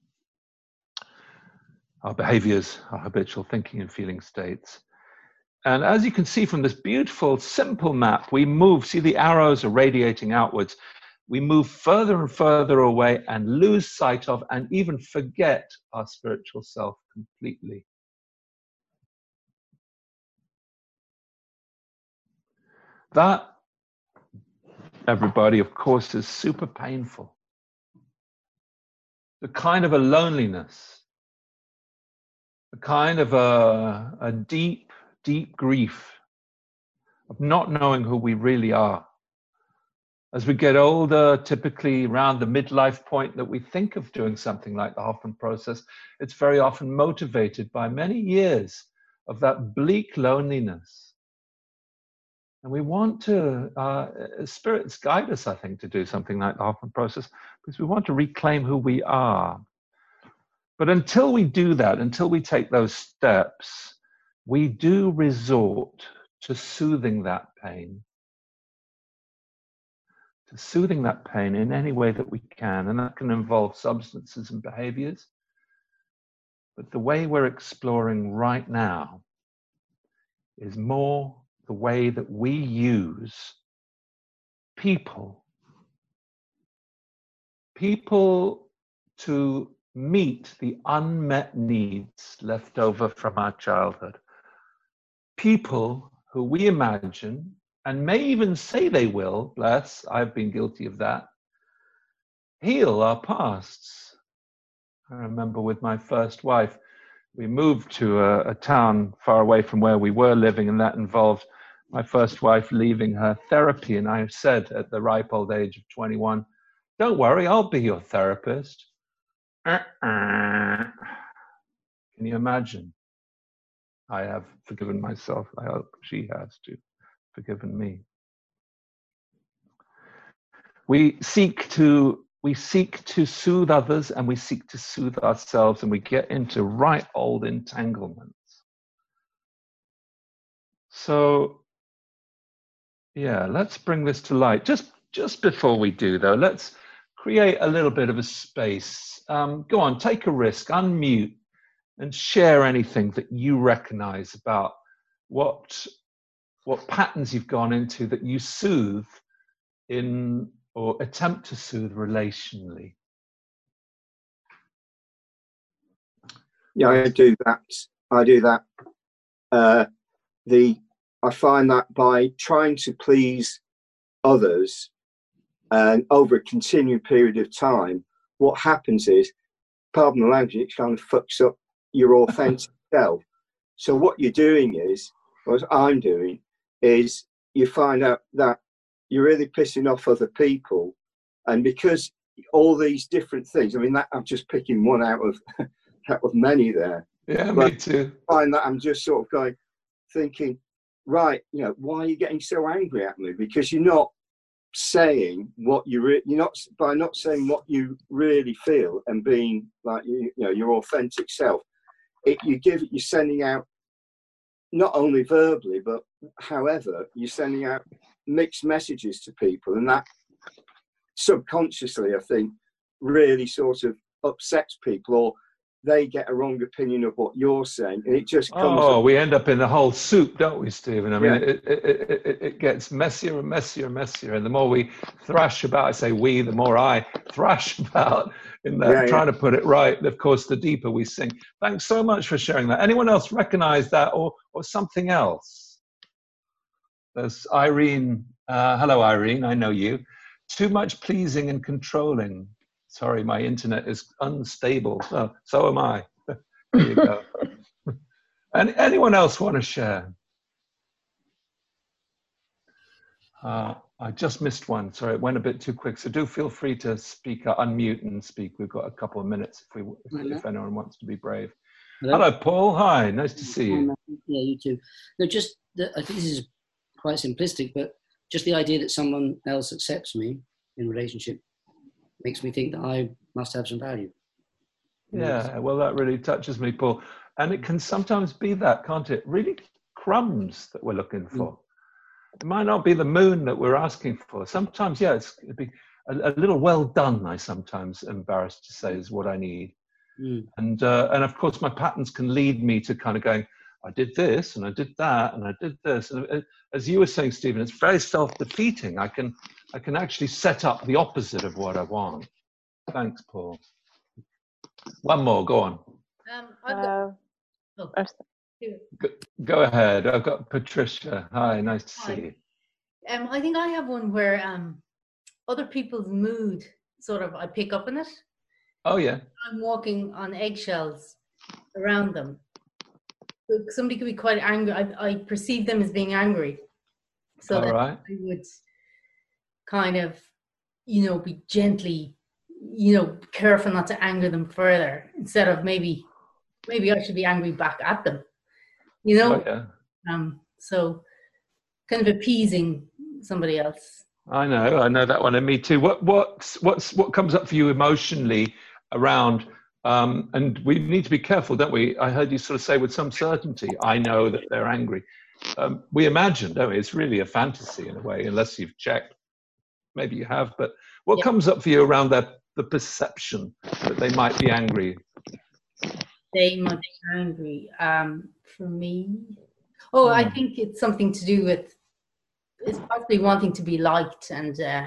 our behaviors, our habitual thinking and feeling states. And as you can see from this beautiful, simple map, we move, see the arrows are radiating outwards. We move further and further away and lose sight of and even forget our spiritual self completely. That, everybody, of course, is super painful. The kind of a loneliness, the kind of a, a deep, deep grief of not knowing who we really are. As we get older, typically around the midlife point that we think of doing something like the Hoffman process, it's very often motivated by many years of that bleak loneliness. And we want to, uh, spirits guide us, I think, to do something like the Hoffman process, because we want to reclaim who we are. But until we do that, until we take those steps, we do resort to soothing that pain. To soothing that pain in any way that we can. And that can involve substances and behaviors. But the way we're exploring right now is more the way that we use people. People to meet the unmet needs left over from our childhood. People who we imagine, and may even say they will, bless, I've been guilty of that, heal our pasts. I remember with my first wife, we moved to a, a town far away from where we were living, and that involved my first wife leaving her therapy. And I said at the ripe old age of twenty-one, don't worry, I'll be your therapist. Uh-uh. Can you imagine? I have forgiven myself. I hope she has too, forgiven me. We seek to we seek to soothe others, and we seek to soothe ourselves, and we get into right old entanglements. So, yeah, let's bring this to light. Just just before we do, though, let's create a little bit of a space. Um, go on, take a risk, unmute, and share anything that you recognize about what what patterns you've gone into that you soothe in or attempt to soothe relationally. Yeah, I do that. I do that. Uh, the I find that by trying to please others and over a continued period of time, what happens is, pardon the language, it kind of fucks up your authentic self. So what you're doing is, what I'm doing is, you find out that you're really pissing off other people. And because all these different things, I mean, that I'm just picking one out of out of many there. Yeah, but me too. I find that I'm just sort of going, thinking, right, you know, why are you getting so angry at me? Because you're not saying what you re- you're not by not saying what you really feel and being like you, you know your authentic self. It you give you're sending out not only verbally but however you're sending out mixed messages to people, and that subconsciously I think really sort of upsets people, or they get a wrong opinion of what you're saying, and it just comes. Oh, up. We end up in the whole soup, don't we, Stephen? I mean, Yeah. it, it, it, it gets messier and messier and messier. And the more we thrash about, I say we, the more I thrash about in that, Yeah, trying yeah. to put it right. Of course, the deeper we sink. Thanks so much for sharing that. Anyone else recognize that, or, or something else? There's Irene. Uh, hello, Irene. I know you. Too much pleasing and controlling. Sorry, my internet is unstable. Oh, so am I. There you go. And anyone else want to share? Uh, I just missed one. Sorry, it went a bit too quick. So do feel free to speak, uh, unmute and speak. We've got a couple of minutes if, we, if, if anyone wants to be brave. Hello, Hello Paul. Hi, nice to see you. Yeah, you too. No, just the, I think this is quite simplistic, but just the idea that someone else accepts me in a relationship makes me think that I must have some value. Yeah, well, that really touches me, Paul. And it can sometimes be that, can't it? Really crumbs that we're looking for. Mm. It might not be the moon that we're asking for. Sometimes, yeah, it's, it'd be a, a little well done, I sometimes am embarrassed to say, is what I need. Mm. And, uh, and of course, my patterns can lead me to kind of going, I did this, and I did that, and I did this. And as you were saying, Stephen, it's very self-defeating. I can, I can actually set up the opposite of what I want. Thanks, Paul. One more, go on. Um, I've got, Uh, oh, go, go ahead. I've got Patricia. Hi, nice to Hi. see you. Um, I think I have one where um, other people's mood, sort of, I pick up on it. Oh, yeah. I'm walking on eggshells around them. Somebody could be quite angry. I, I perceive them as being angry. So All that right. I would kind of, you know, be gently, you know, careful not to anger them further, instead of maybe, maybe I should be angry back at them, you know? Oh, yeah. Um, so kind of appeasing somebody else. I know, I know that one, and me too. What, what's, what's, what comes up for you emotionally around, um, and we need to be careful, don't we? I heard you sort of say with some certainty, I know that they're angry. Um, we imagine, don't we? It's really a fantasy in a way, unless you've checked. Maybe you have, but what Yeah. comes up for you around that, the perception that they might be angry? They might be angry. Um, for me, oh, I think it's something to do with, it's possibly wanting to be liked, and uh,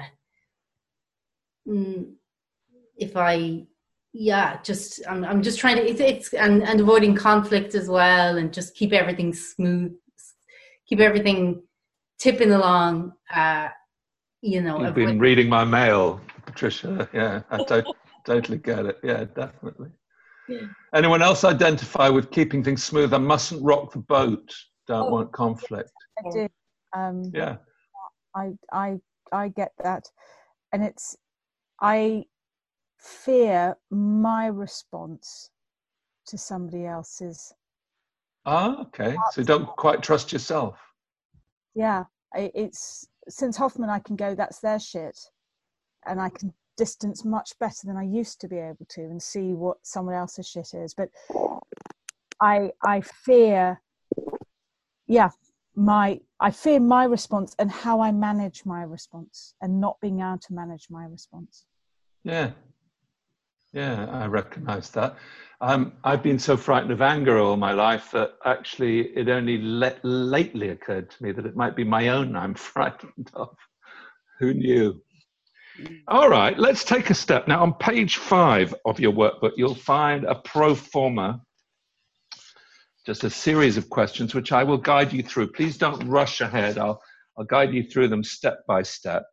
mm, if I, yeah, just I'm I'm just trying to it's, it's and and avoiding conflict as well, and just keep everything smooth, keep everything tipping along. Uh, you know, You've avoid- been reading my mail, Patricia. Yeah, I to- totally get it. Yeah, definitely. Yeah. Anyone else identify with keeping things smooth? I mustn't rock the boat. Don't Oh, want conflict. I do. Um, Yeah. I I I get that, and it's I fear my response to somebody else's. Ah, okay. So you don't quite trust yourself. Yeah, I, it's since Hoffman, I can go, that's their shit, and I can distance much better than I used to be able to, and see what someone else's shit is. But I I fear, yeah, my I fear my response and how I manage my response, and not being able to manage my response. Yeah. Yeah, I recognize that. Um, I've been so frightened of anger all my life that actually it only le- lately occurred to me that it might be my own I'm frightened of. Who knew? All right, let's take a step. Now, on page five of your workbook, you'll find a pro forma, just a series of questions, which I will guide you through. Please don't rush ahead. I'll, I'll guide you through them step by step.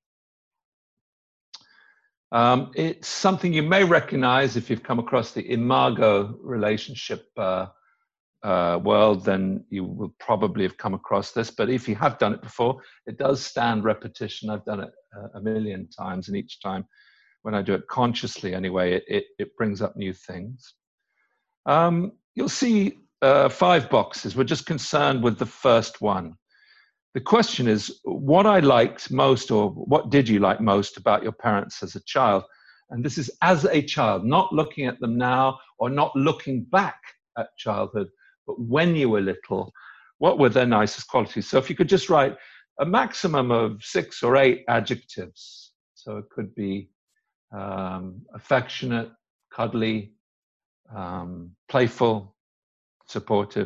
Um, it's something you may recognize if you've come across the Imago relationship uh, uh, world, then you will probably have come across this. But if you have done it before, it does stand repetition. I've done it uh, a million times, and each time when I do it consciously anyway, it, it, it brings up new things. Um, you'll see uh, five boxes. We're just concerned with the first one. The question is, what I liked most, or what did you like most about your parents as a child? And this is as a child, not looking at them now or not looking back at childhood, but when you were little, what were their nicest qualities? So if you could just write a maximum of six or eight adjectives. So it could be um, affectionate, cuddly, um, playful, supportive.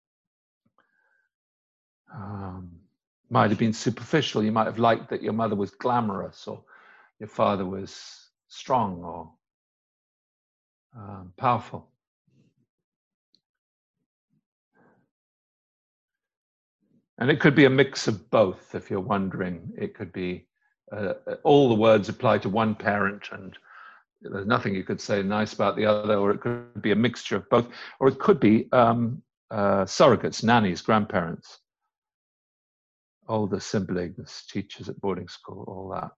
Um, might have been superficial. You might have liked that your mother was glamorous, or your father was strong or um, powerful. And it could be a mix of both, if you're wondering. It could be uh, all the words apply to one parent and there's nothing you could say nice about the other, or it could be a mixture of both, or it could be um, uh, surrogates, nannies, grandparents, older siblings, teachers at boarding school, all that.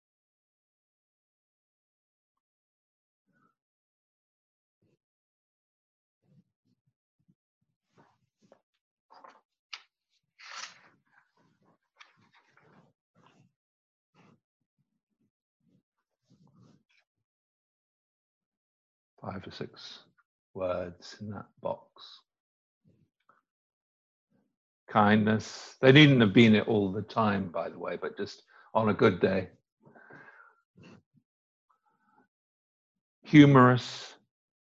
Five or six words in that box. Kindness. They needn't have been it all the time, by the way, but just on a good day. Humorous.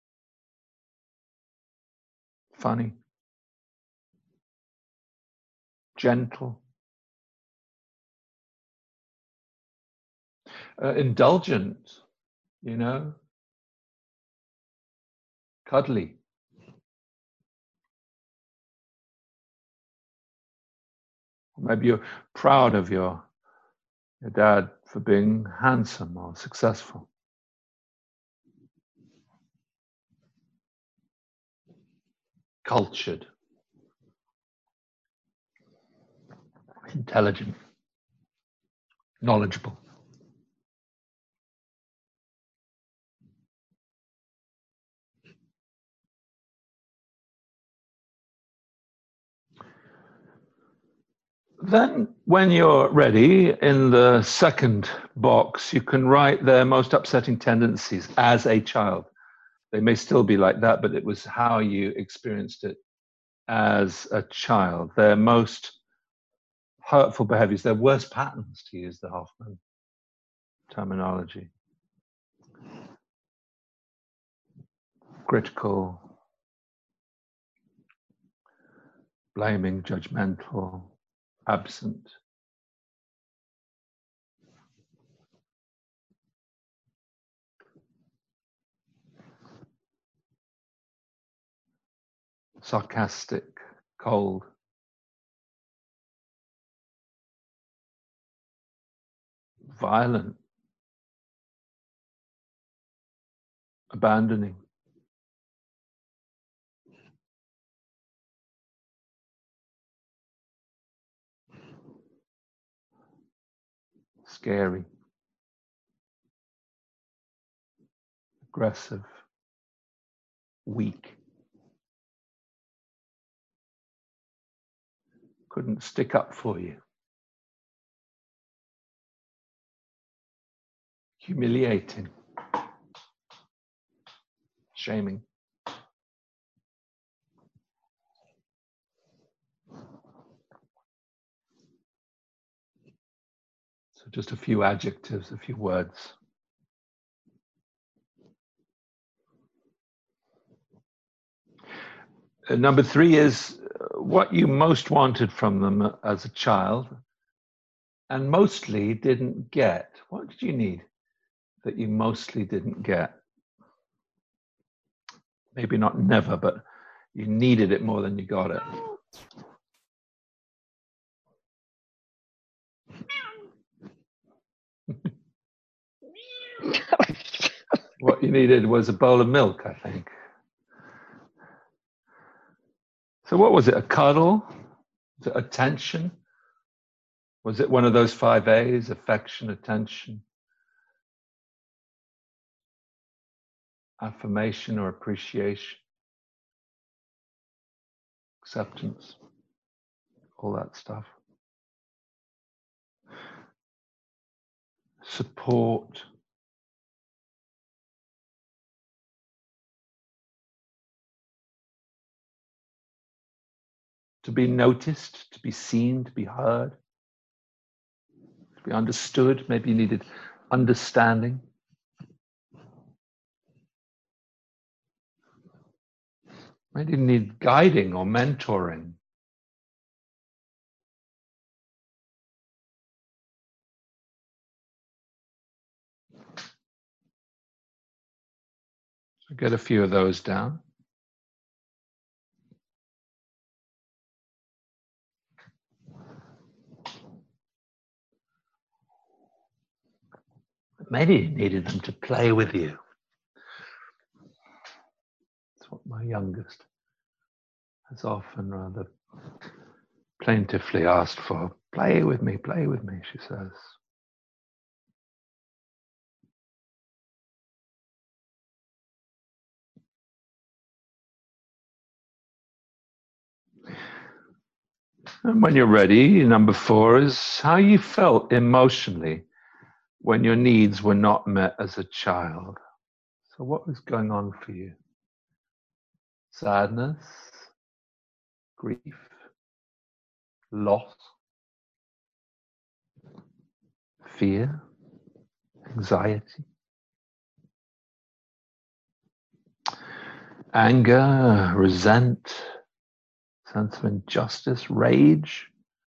Funny. Gentle. Uh, indulgent, you know. Cuddly. Maybe you're proud of your, your dad for being handsome or successful. Cultured. Intelligent. Knowledgeable. Then, when you're ready, in the second box, you can write their most upsetting tendencies as a child. They may still be like that, but it was how you experienced it as a child. Their most hurtful behaviors, their worst patterns, to use the Hoffman terminology. Critical, blaming, judgmental, absent. Sarcastic, cold. Violent. Abandoning. Scary. Aggressive. Weak. Couldn't stick up for you. Humiliating. Shaming. So just a few adjectives, a few words. Uh, number three is what you most wanted from them as a child and mostly didn't get. What did you need that you mostly didn't get? Maybe not never, but you needed it more than you got it. What you needed was a bowl of milk, I think. So what was it, a cuddle? Was it attention? Was it one of those five A's, affection, attention, affirmation or appreciation, acceptance, all that stuff? Support. To be noticed, to be seen, to be heard, to be understood. Maybe you needed understanding. Maybe you need guiding or mentoring. So get a few of those down. Maybe you needed them to play with you. That's what my youngest has often rather plaintively asked for. Play with me, play with me, she says. And when you're ready, number four is how you felt emotionally when your needs were not met as a child. So what was going on for you? Sadness, grief, loss, fear, anxiety, anger, resent, sense of injustice, rage.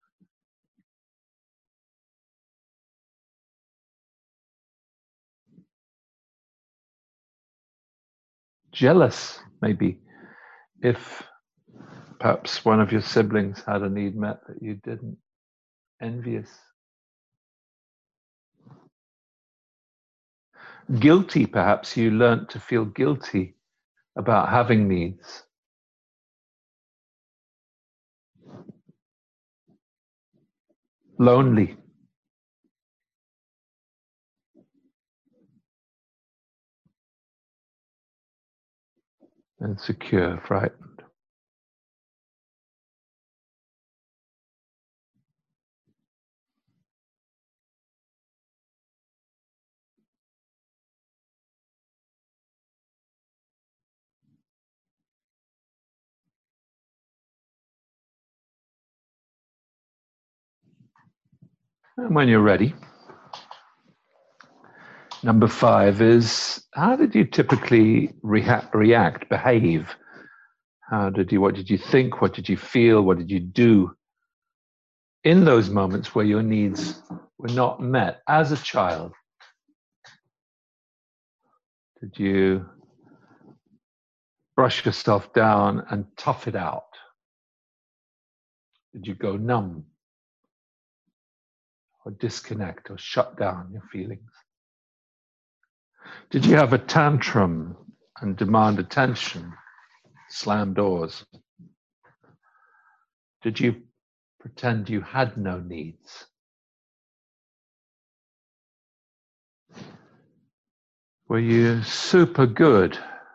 Jealous, maybe, if perhaps one of your siblings had a need met that you didn't. Envious. Guilty, perhaps you learnt to feel guilty about having needs. Lonely. Insecure, frightened. And when you're ready, number five is, how did you typically rea- react, behave? How did you, what did you think? What did you feel? What did you do in those moments where your needs were not met as a child? Did you brush yourself down and tough it out? Did you go numb or disconnect or shut down your feelings? Did you have a tantrum and demand attention, slam doors? Did you pretend you had no needs? Were you super good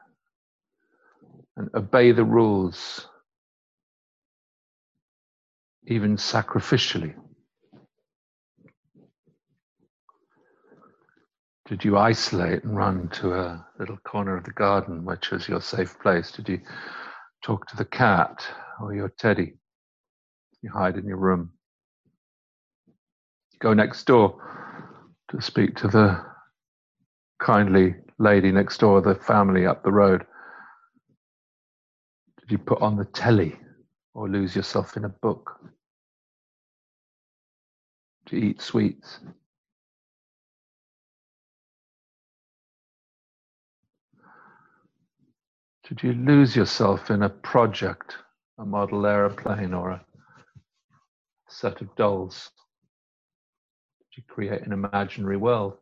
and obey the rules, even sacrificially? Did you isolate and run to a little corner of the garden, which was your safe place? Did you talk to the cat or your teddy? You hide in your room. Go next door to speak to the kindly lady next door, the family up the road. Did you put on the telly or lose yourself in a book? Did you eat sweets? Did you lose yourself in a project, a model aeroplane or a set of dolls? Did you create an imaginary world?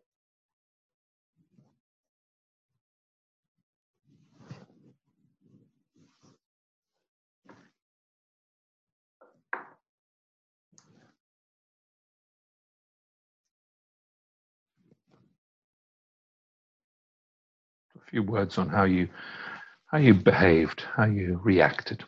few words on how you how you behaved, how you reacted.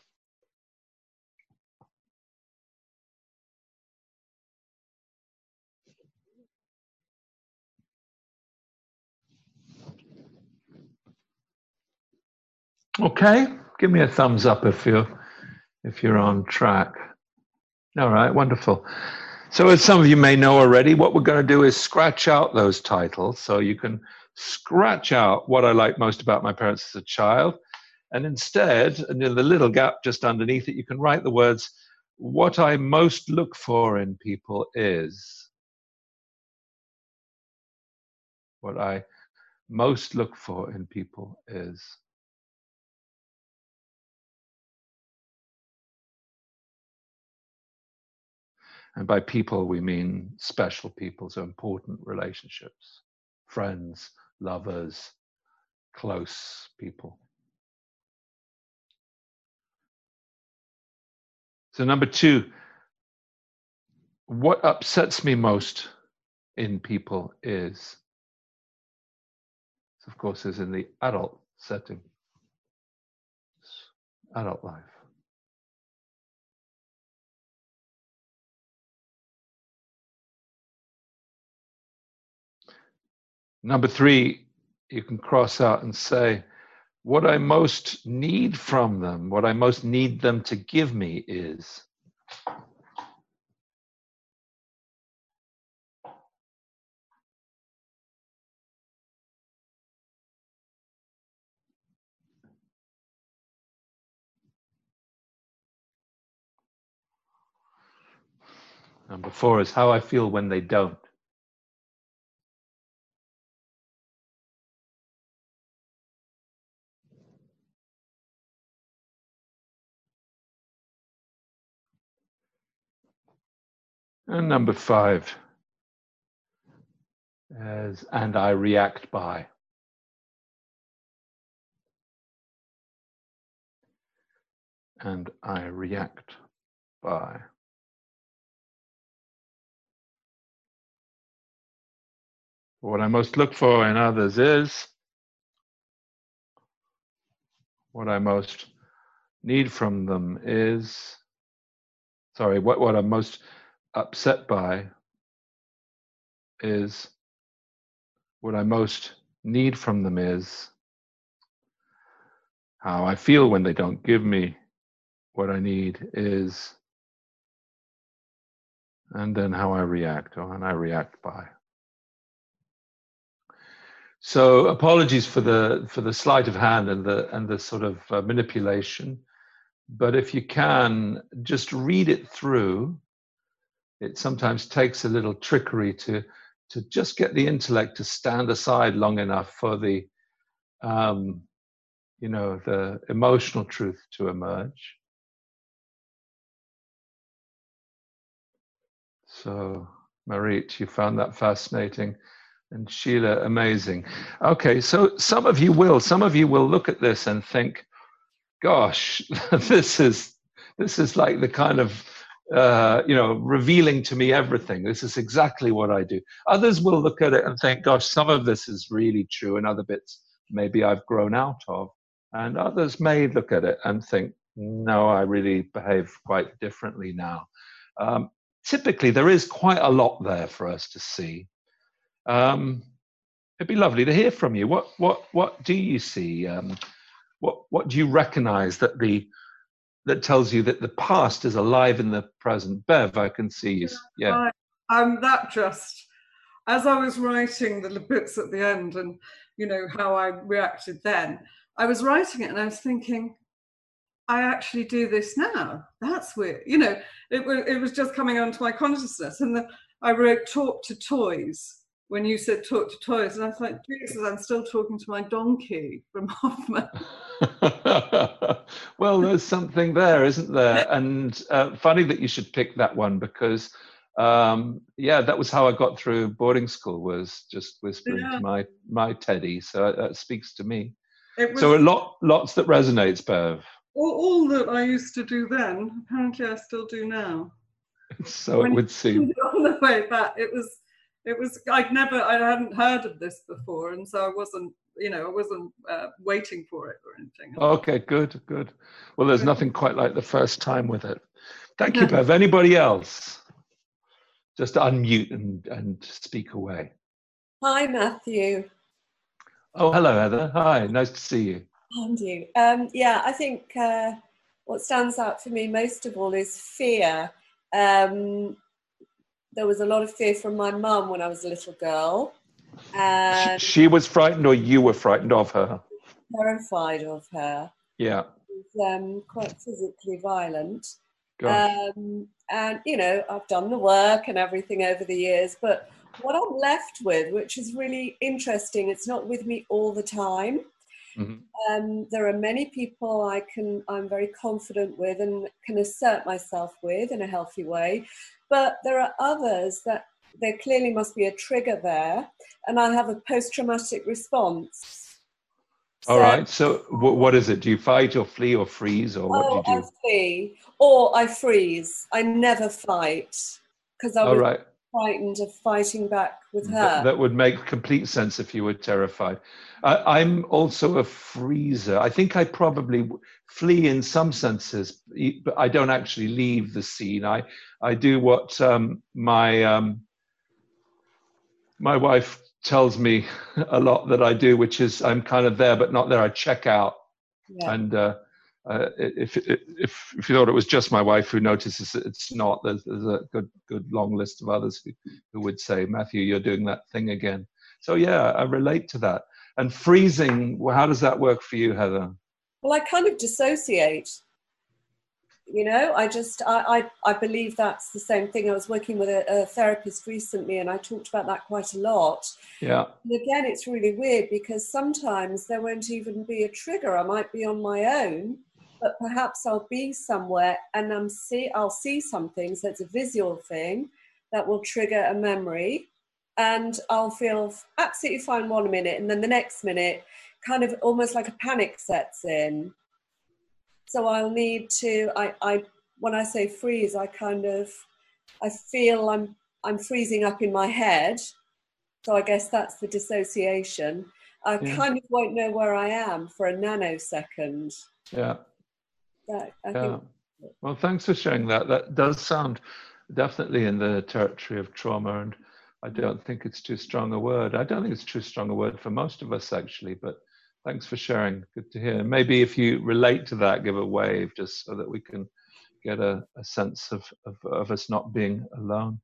Okay, give me a thumbs up if you're if you're on track. All right, wonderful. So as some of you may know already, what we're going to do is scratch out those titles. So you can scratch out what I like most about my parents as a child. And instead, and in the little gap just underneath it, you can write the words, what I most look for in people is. What I most look for in people is. And by people, we mean special people, so important relationships, friends, lovers, close people. So number two, what upsets me most in people is, of course, is in the adult setting, adult life. Number three, you can cross out and say, what I most need from them, what I most need them to give me is. Number four is how I feel when they don't. And number five is, and I react by. And I react by. What I most look for in others is, what I most need from them is, sorry, what, what I'm most upset by is, what I most need from them is, how I feel when they don't give me what I need is, and then how I react, or and I react by. So apologies for the for the sleight of hand and the and the sort of uh, manipulation, but if you can just read it through. It sometimes takes a little trickery to to just get the intellect to stand aside long enough for the um, you know the emotional truth to emerge. So Marit, you found that fascinating. And Sheila, amazing. Okay, so some of you will, some of you will look at this and think, gosh, this is this is like the kind of, uh, you know, revealing to me everything. This is exactly what I do. Others will look at it and think, gosh, some of this is really true, and other bits maybe I've grown out of. And others may look at it and think, no, I really behave quite differently now. Um, typically, there is quite a lot there for us to see. Um, it'd be lovely to hear from you. What what what do you see? Um, what what do you recognize that the that tells you that the past is alive in the present? Bev, I can see you. Yeah. I, um, that just as I was writing the bits at the end, and you know how I reacted then. I was writing it and I was thinking, I actually do this now. That's weird. You know, it was it was just coming onto my consciousness, and the, I wrote "talk to toys." When you said talk to toys, and I thought, Jesus, I'm still talking to my donkey from Hoffman. Well, there's something there, isn't there? And uh, funny that you should pick that one, because, um, yeah, that was how I got through boarding school, was just whispering yeah. to my, my teddy. So that speaks to me. Was, so a lot, lots that resonates, Bev. All, all that I used to do then, apparently I still do now. So when it would seem. On the way back, it was... It was, I'd never, I hadn't heard of this before, and so I wasn't, you know, I wasn't uh, waiting for it or anything. Okay, good, good. Well, there's nothing quite like the first time with it. Thank you, Bev. Anybody else? Just unmute and, and speak away. Hi, Matthew. Oh, hello, Heather. Hi, nice to see you. And you. Um, yeah, I think uh, what stands out for me most of all is fear. Um, there was a lot of fear from my mum when I was a little girl. And she, she was frightened, or you were frightened of her? Terrified of her. Yeah. She was um, quite physically violent. Um, and, you know, I've done the work and everything over the years, but what I'm left with, which is really interesting, it's not with me all the time. Mm-hmm. Um, there are many people I can, I'm very confident with and can assert myself with in a healthy way. But there are others that there clearly must be a trigger there. And I have a post-traumatic response. All so, right. So w- what is it? Do you fight or flee or freeze, or what oh, do you do? I flee or I freeze. I never fight because I was right. frightened of fighting back with her. That, that would make complete sense if you were terrified. I, I'm also a freezer. I think I probably flee in some senses, but I don't actually leave the scene. I, I do what um, my um, my wife tells me a lot that I do, which is I'm kind of there but not there. I check out. Yeah. And uh, uh, if, if if you thought it was just my wife who notices it, it's not. There's, there's a good good long list of others who, who would say, Matthew, you're doing that thing again. So yeah, I relate to that. And freezing, well, how does that work for you, Heather? Well, I kind of dissociate. You know, I just, I, I, I believe that's the same thing. I was working with a, a therapist recently and I talked about that quite a lot. Yeah. And again, it's really weird because sometimes there won't even be a trigger. I might be on my own, but perhaps I'll be somewhere and I'm see, I'll see something. So it's a visual thing that will trigger a memory and I'll feel absolutely fine one minute. And then the next minute, kind of almost like a panic sets in. So I'll need to, I, I, when I say freeze, I kind of, I feel I'm, I'm freezing up in my head. So I guess that's the dissociation. I yeah. kind of won't know where I am for a nanosecond. Yeah. That, I yeah. think. Well, thanks for sharing that. That does sound definitely in the territory of trauma. And I don't think it's too strong a word. I don't think it's too strong a word for most of us, actually, but thanks for sharing. Good to hear. Maybe if you relate to that, give a wave just so that we can get a, a sense of, of, of us not being alone.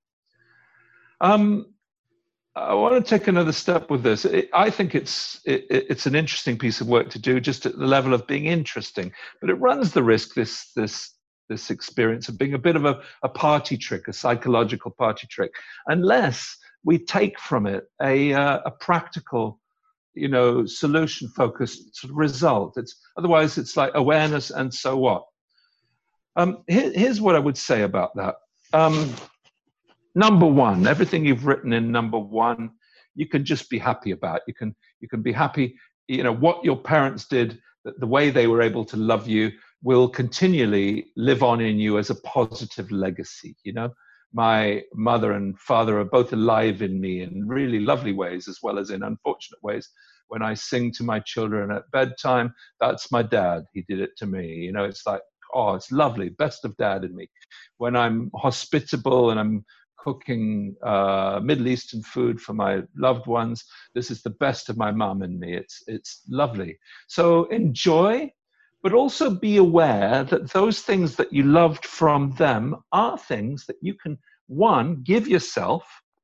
Um, I want to take another step with this. It, I think it's it, it's an interesting piece of work to do just at the level of being interesting, but it runs the risk, this this this experience, of being a bit of a, a party trick, a psychological party trick, unless we take from it a, uh, a practical, you know, solution-focused sort of result. It's otherwise it's like awareness and so what. Um, here, here's what I would say about that. Um, number one, everything you've written in number one, you can just be happy about. You can you can be happy. You know what your parents did, the, the way they were able to love you, will continually live on in you as a positive legacy. You know. My mother and father are both alive in me in really lovely ways as well as in unfortunate ways. When I sing to my children at bedtime, that's my dad. He did it to me. You know, it's like, oh, it's lovely. Best of dad in me. When I'm hospitable and I'm cooking uh, Middle Eastern food for my loved ones, this is the best of my mum in me. It's, it's lovely. So enjoy. But also be aware that those things that you loved from them are things that you can, one, give yourself.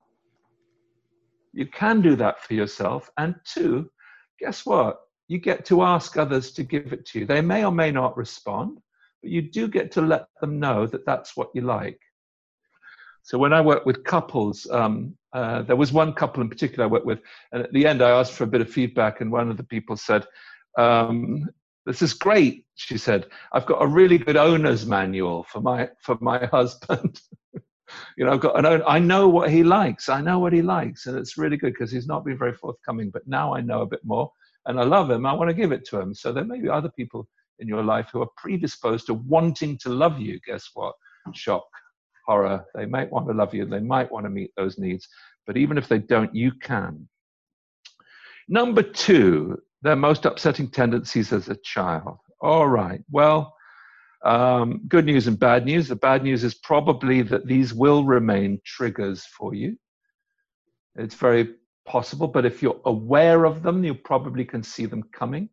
You can do that for yourself. And two, guess what? You get to ask others to give it to you. They may or may not respond, but you do get to let them know that that's what you like. So when I work with couples, um, uh, there was one couple in particular I worked with, and at the end I asked for a bit of feedback, and one of the people said, um, this is great, she said. I've got a really good owner's manual for my for my husband. you know, I've got an own, I know what he likes. I know what he likes, and it's really good because he's not been very forthcoming. But now I know a bit more, and I love him. I want to give it to him. So there may be other people in your life who are predisposed to wanting to love you. Guess what? Shock, horror. They might want to love you. They might want to meet those needs. But even if they don't, you can. Number two, their most upsetting tendencies as a child. All right, well, um, good news and bad news. The bad news is probably that these will remain triggers for you. It's very possible, but if you're aware of them, you probably can see them coming.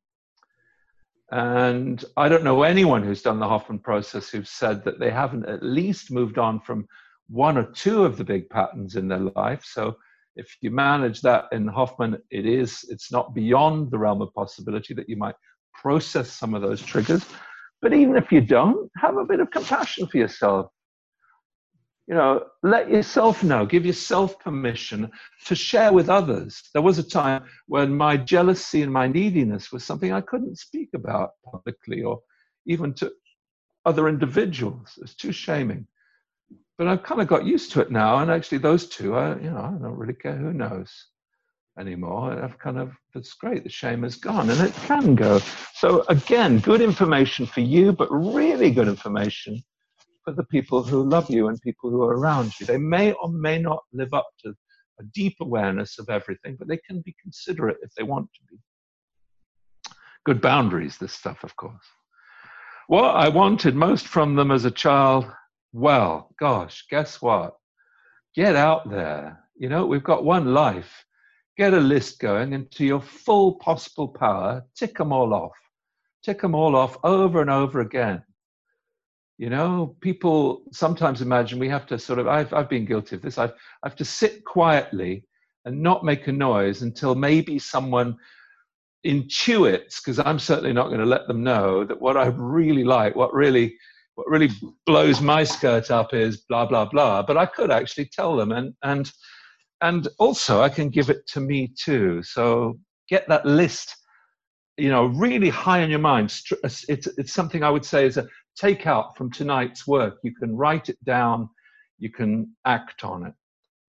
And I don't know anyone who's done the Hoffman process who've said that they haven't at least moved on from one or two of the big patterns in their life. So if you manage that in Hoffman, it is, it's not beyond the realm of possibility that you might process some of those triggers. But even if you don't, have a bit of compassion for yourself. You know, let yourself know, give yourself permission to share with others. There was a time when my jealousy and my neediness was something I couldn't speak about publicly or even to other individuals. It's too shaming. But I've kind of got used to it now. And actually those two, I, you know, I don't really care who knows anymore. I've kind of, it's great. The shame is gone and it can go. So again, good information for you, but really good information for the people who love you and people who are around you. They may or may not live up to a deep awareness of everything, but they can be considerate if they want to be. Good boundaries, this stuff, of course. What I wanted most from them as a child, well, gosh, guess what? Get out there. You know, we've got one life. Get a list going into your full possible power. Tick them all off. Tick them all off over and over again. You know, people sometimes imagine we have to sort of, I've, I've been guilty of this, I've, I have to sit quietly and not make a noise until maybe someone intuits, because I'm certainly not going to let them know that what I really like, what really, what really blows my skirt up is blah, blah, blah. But I could actually tell them. And, and, and also I can give it to me too. So get that list, you know, really high in your mind. It's, it's something I would say is a take out from tonight's work. You can write it down, you can act on it.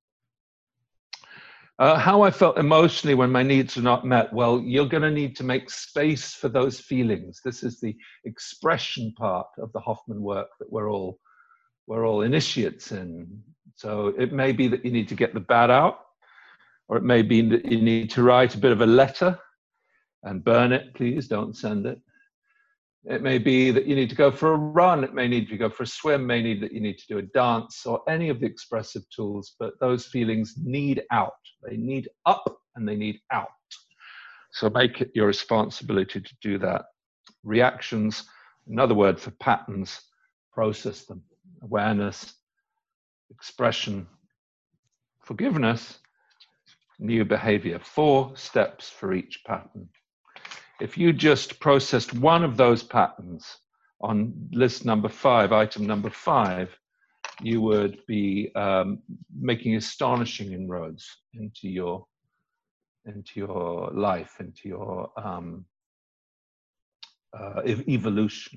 Uh, how I felt emotionally when my needs are not met. Well, you're going to need to make space for those feelings. This is the expression part of the Hoffman work that we're all, we're all initiates in. So it may be that you need to get the bad out, or it may be that you need to write a bit of a letter and burn it. Please don't send it. It may be that you need to go for a run. It may need to go for a swim. It may need that you need to do a dance or any of the expressive tools, but those feelings need out. They need up and they need out. So make it your responsibility to do that. Reactions, another word for patterns, process them. Awareness, expression, forgiveness, new behavior. Four steps for each pattern. If you just processed one of those patterns on list number five, item number five, you would be um, making astonishing inroads into your, into your life, into your um, uh, evolution.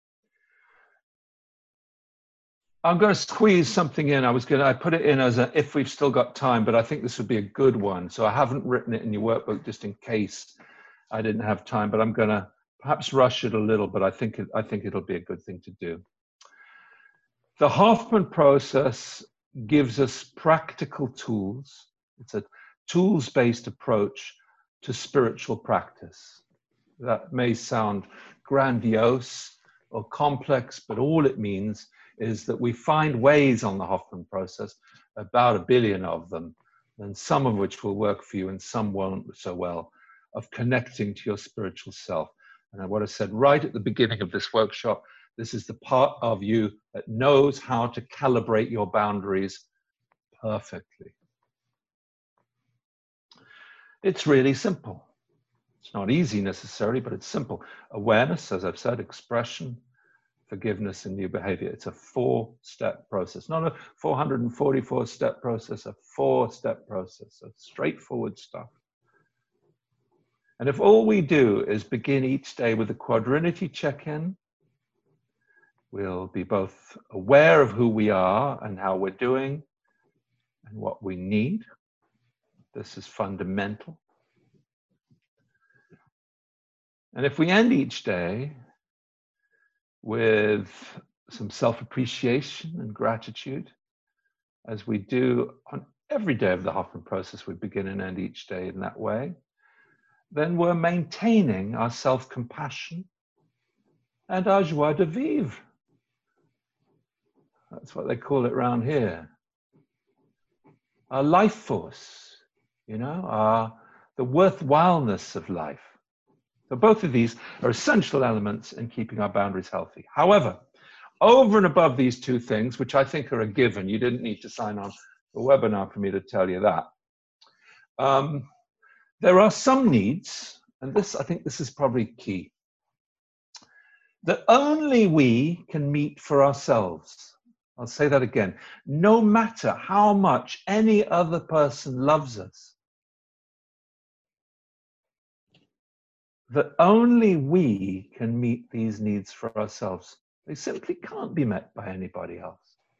I'm going to squeeze something in. I was going to, I put it in as a, if we've still got time, but I think this would be a good one. So I haven't written it in your workbook just in case I didn't have time, but I'm going to perhaps rush it a little, but I think, it, I think it'll be a good thing to do. The Hoffman process gives us practical tools. It's a tools-based approach to spiritual practice. That may sound grandiose or complex, but all it means is that we find ways on the Hoffman process, about a billion of them, and some of which will work for you and some won't so well, of connecting to your spiritual self. And what I said right at the beginning of this workshop, this is the part of you that knows how to calibrate your boundaries perfectly. It's really simple. It's not easy necessarily, but it's simple. Awareness, as I've said, expression, forgiveness, and new behavior. It's a four-step process, not a four hundred forty-four step process, a four-step process of straightforward stuff. And if all we do is begin each day with a quadrinity check-in, we'll be both aware of who we are and how we're doing and what we need. This is fundamental. And if we end each day with some self-appreciation and gratitude, as we do on every day of the Hoffman process, we begin and end each day in that way, then we're maintaining our self-compassion and our joie de vivre. That's what they call it around here. Our life force, you know, our, the worthwhileness of life. So both of these are essential elements in keeping our boundaries healthy. However, over and above these two things, which I think are a given, you didn't need to sign on the webinar for me to tell you that. Um, there are some needs, and this, I think this is probably key, that only we can meet for ourselves. I'll say that again. No matter how much any other person loves us, that only we can meet these needs for ourselves. They simply can't be met by anybody else.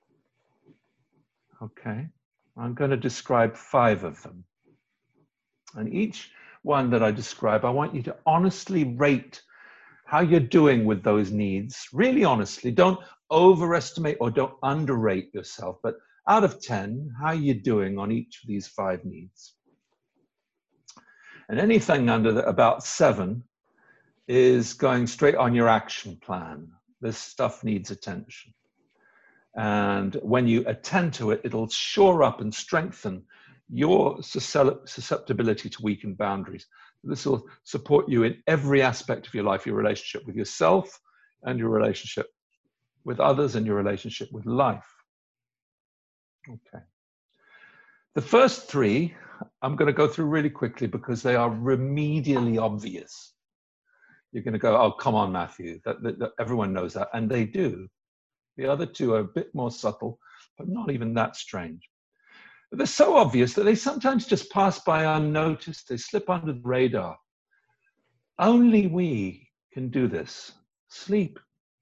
Okay, I'm going to describe five of them. And each one that I describe, I want you to honestly rate how you're doing with those needs. Really honestly, don't overestimate or don't underrate yourself, but out of ten, how you're doing on each of these five needs. And anything under the, about seven is going straight on your action plan. This stuff needs attention. And when you attend to it, it'll shore up and strengthen your susceptibility to weaken boundaries. This will support you in every aspect of your life, your relationship with yourself and your relationship with others and your relationship with life. Okay. The first three, I'm going to go through really quickly because they are remedially obvious. You're going to go, oh, come on, Matthew, that, that, that everyone knows that. And they do. The other two are a bit more subtle, but not even that strange. But they're so obvious that they sometimes just pass by unnoticed. They slip under the radar. Only we can do this. Sleep.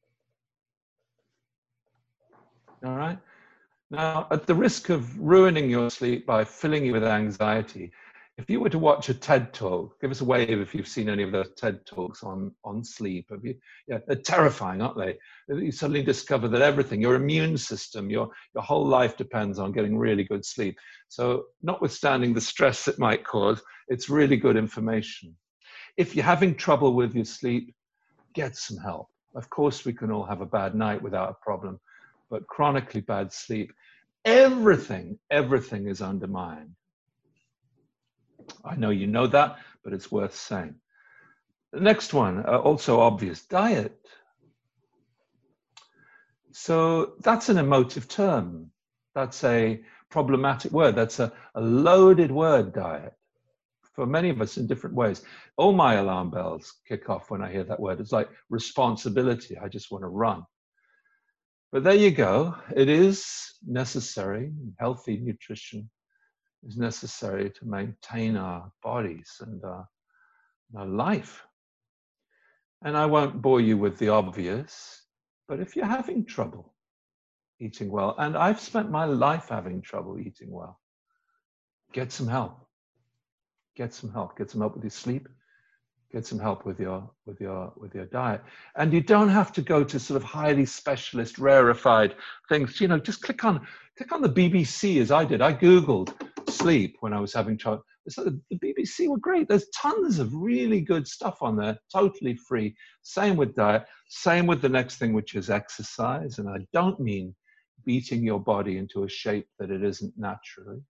All right? Now, at the risk of ruining your sleep by filling you with anxiety, if you were to watch a TED Talk, give us a wave if you've seen any of those TED Talks on, on sleep. Have you? Yeah, they're terrifying, aren't they? You suddenly discover that everything, your immune system, your, your whole life depends on getting really good sleep. So notwithstanding the stress it might cause, it's really good information. If you're having trouble with your sleep, get some help. Of course, we can all have a bad night without a problem, but chronically bad sleep, everything, everything is undermined. I know you know that, but it's worth saying. The next one, uh, also obvious, diet. So that's an emotive term. That's a problematic word. That's a, a loaded word, diet, for many of us in different ways. All my alarm bells kick off when I hear that word. It's like responsibility. I just want to run. But there you go. It is necessary. Healthy nutrition is necessary to maintain our bodies and our, our life. And I won't bore you with the obvious, but if you're having trouble eating well, and I've spent my life having trouble eating well, get some help. Get some help. Get some help with your sleep. Get some help with your with your with your diet. And you don't have to go to sort of highly specialist, rarefied things. You know, just click on click on the B B C as I did. I Googled sleep when I was having trouble. So the, the B B C were great. There's tons of really good stuff on there, totally free. Same with diet. Same with the next thing, which is exercise. And I don't mean beating your body into a shape that it isn't naturally.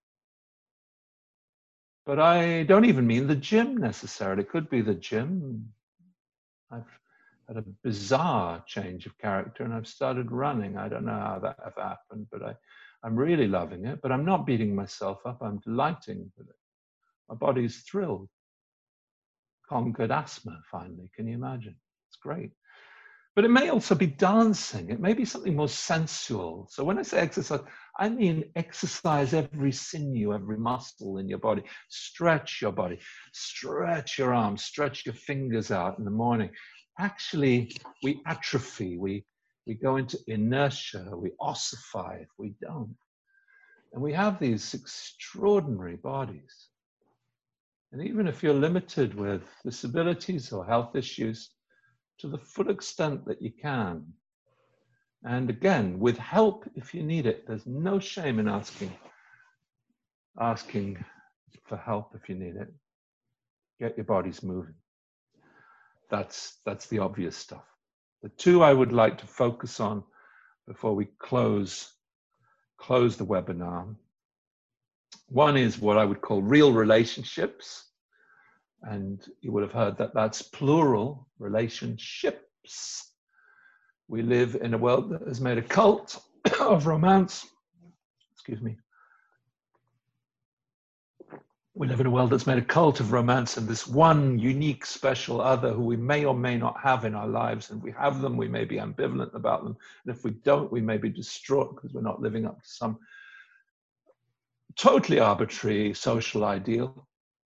But I don't even mean the gym necessarily. It could be the gym. I've had a bizarre change of character and I've started running. I don't know how that ever happened, but I, I'm really loving it. But I'm not beating myself up. I'm delighting with it. My body's thrilled. Conquered asthma, finally. Can you imagine? It's great. But it may also be dancing. It may be something more sensual. So when I say exercise, I mean exercise every sinew, every muscle in your body. Stretch your body. Stretch your arms. Stretch your fingers out in the morning. Actually, we atrophy. We, we go into inertia. We ossify if we don't. And we have these extraordinary bodies. And even if you're limited with disabilities or health issues, to the full extent that you can. And again, with help if you need it. There's no shame in asking. asking for help if you need it. Get your bodies moving. That's, that's the obvious stuff. The two I would like to focus on before we close, close the webinar. One is what I would call real relationships. And you would have heard that that's plural, relationships. We live in a world that has made a cult of romance. Excuse me. We live in a world that's made a cult of romance and this one unique, special other who we may or may not have in our lives. And if we have them, we may be ambivalent about them. And if we don't, we may be distraught because we're not living up to some totally arbitrary social ideal.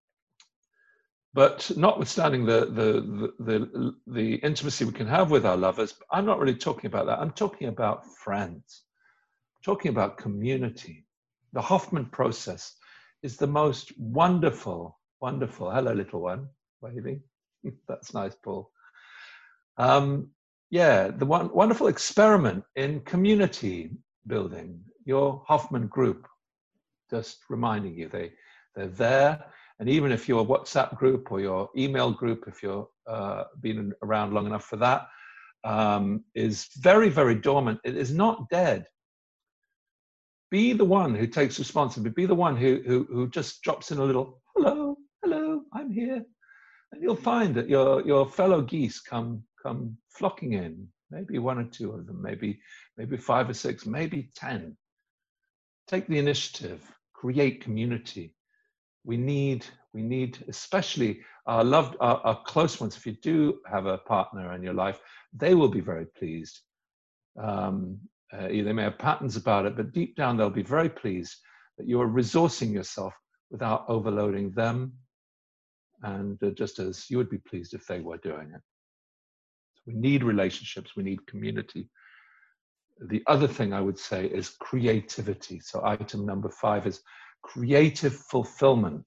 But notwithstanding the, the, the, the, the intimacy we can have with our lovers, I'm not really talking about that. I'm talking about friends, I'm talking about community. The Hoffman process is the most wonderful, wonderful, hello little one, waving. That's nice, Paul. Um, yeah, the one, wonderful experiment in community building. Your Hoffman group, just reminding you, they, they're there. And even if your WhatsApp group or your email group, if you're uh, been around long enough for that, um, is very, very dormant, it is not dead. Be the one who takes responsibility. Be the one who, who, who just drops in a little, hello, hello, I'm here. And you'll find that your, your fellow geese come, come flocking in, maybe one or two of them, maybe, maybe five or six, maybe ten. Take the initiative, create community. We need, we need, especially our loved, our, our close ones, if you do have a partner in your life, they will be very pleased. Um, uh, they may have patterns about it, but deep down they'll be very pleased that you are resourcing yourself without overloading them. And uh, just as you would be pleased if they were doing it. So we need relationships, we need community. The other thing I would say is creativity. So item number five is creative fulfillment.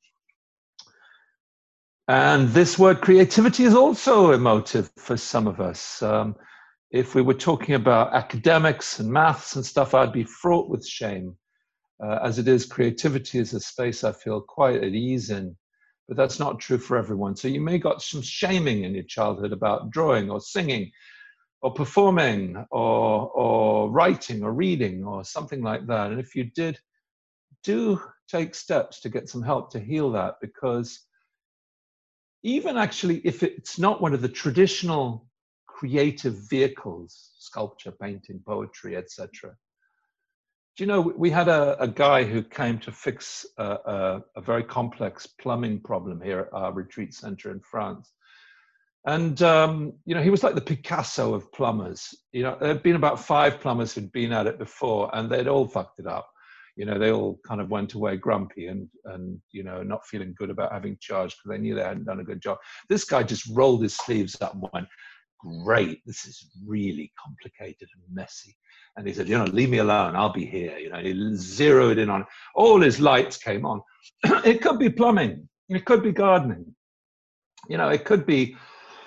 And this word creativity is also emotive for some of us. Um, if we were talking about academics and maths and stuff, I'd be fraught with shame. Uh, as it is, creativity is a space I feel quite at ease in, but that's not true for everyone. So you may got some shaming in your childhood about drawing or singing or performing or, or writing or reading or something like that. And if you did, do take steps to get some help to heal that, because even actually if it's not one of the traditional creative vehicles, sculpture, painting, poetry, et cetera. Do you know, we had a, a guy who came to fix a, a, a very complex plumbing problem here at our retreat center in France. And, um, you know, he was like the Picasso of plumbers. You know, there had been about five plumbers who'd been at it before and they'd all fucked it up. You know, they all kind of went away grumpy and, and you know, not feeling good about having charged because they knew they hadn't done a good job. This guy just rolled his sleeves up and went, great, this is really complicated and messy. And he said, you know, leave me alone, I'll be here. You know, he zeroed in on it. All his lights came on. It could be plumbing. It could be gardening. You know, it could be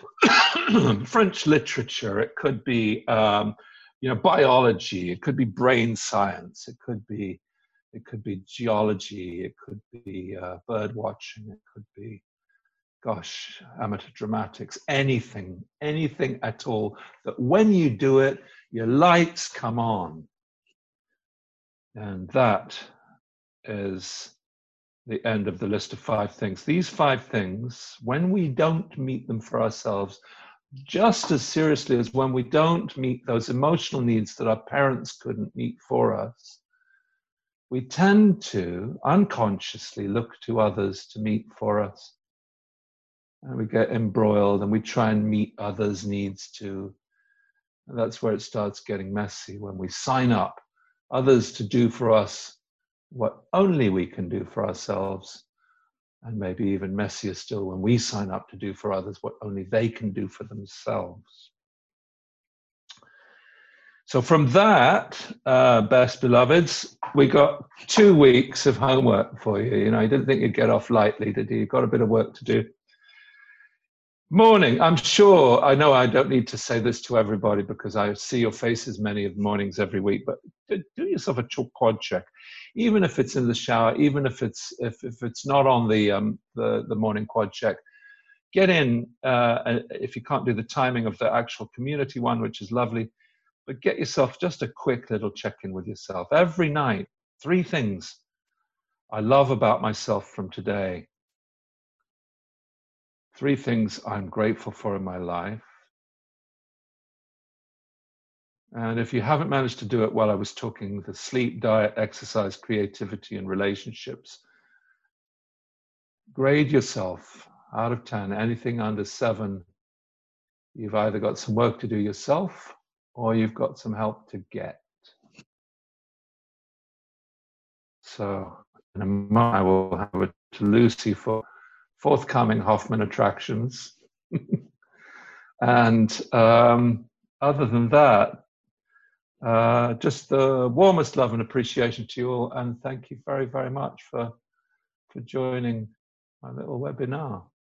French literature. It could be, um, you know, biology. It could be brain science. It could be, it could be geology. It could be uh, bird watching. It could be, gosh, amateur dramatics. Anything, anything at all. That when you do it, your lights come on. And that is the end of the list of five things. These five things, when we don't meet them for ourselves, just as seriously as when we don't meet those emotional needs that our parents couldn't meet for us, we tend to unconsciously look to others to meet for us. And we get embroiled and we try and meet others' needs too. And that's where it starts getting messy, when we sign up others to do for us what only we can do for ourselves, and maybe even messier still when we sign up to do for others what only they can do for themselves. So from that, uh, best beloveds, we got two weeks of homework for you. You know, you didn't think you'd get off lightly, did you? You got a bit of work to do. Morning. I'm sure, I know I don't need to say this to everybody because I see your faces many of the mornings every week, but do, do yourself a quad check. Even if it's in the shower, even if it's if, if it's not on the, um, the, the morning quad check, get in, uh, if you can't do the timing of the actual community one, which is lovely, but get yourself just a quick little check-in with yourself. Every night, three things I love about myself from today. Three things I'm grateful for in my life. And if you haven't managed to do it while I was talking, the sleep, diet, exercise, creativity, and relationships, grade yourself out of ten. Anything under seven, you've either got some work to do yourself or you've got some help to get. So in a moment, I will have it to Lucy for forthcoming Hoffman attractions. And um, other than that, uh, just the warmest love and appreciation to you all. And thank you very, very much for, for joining my little webinar.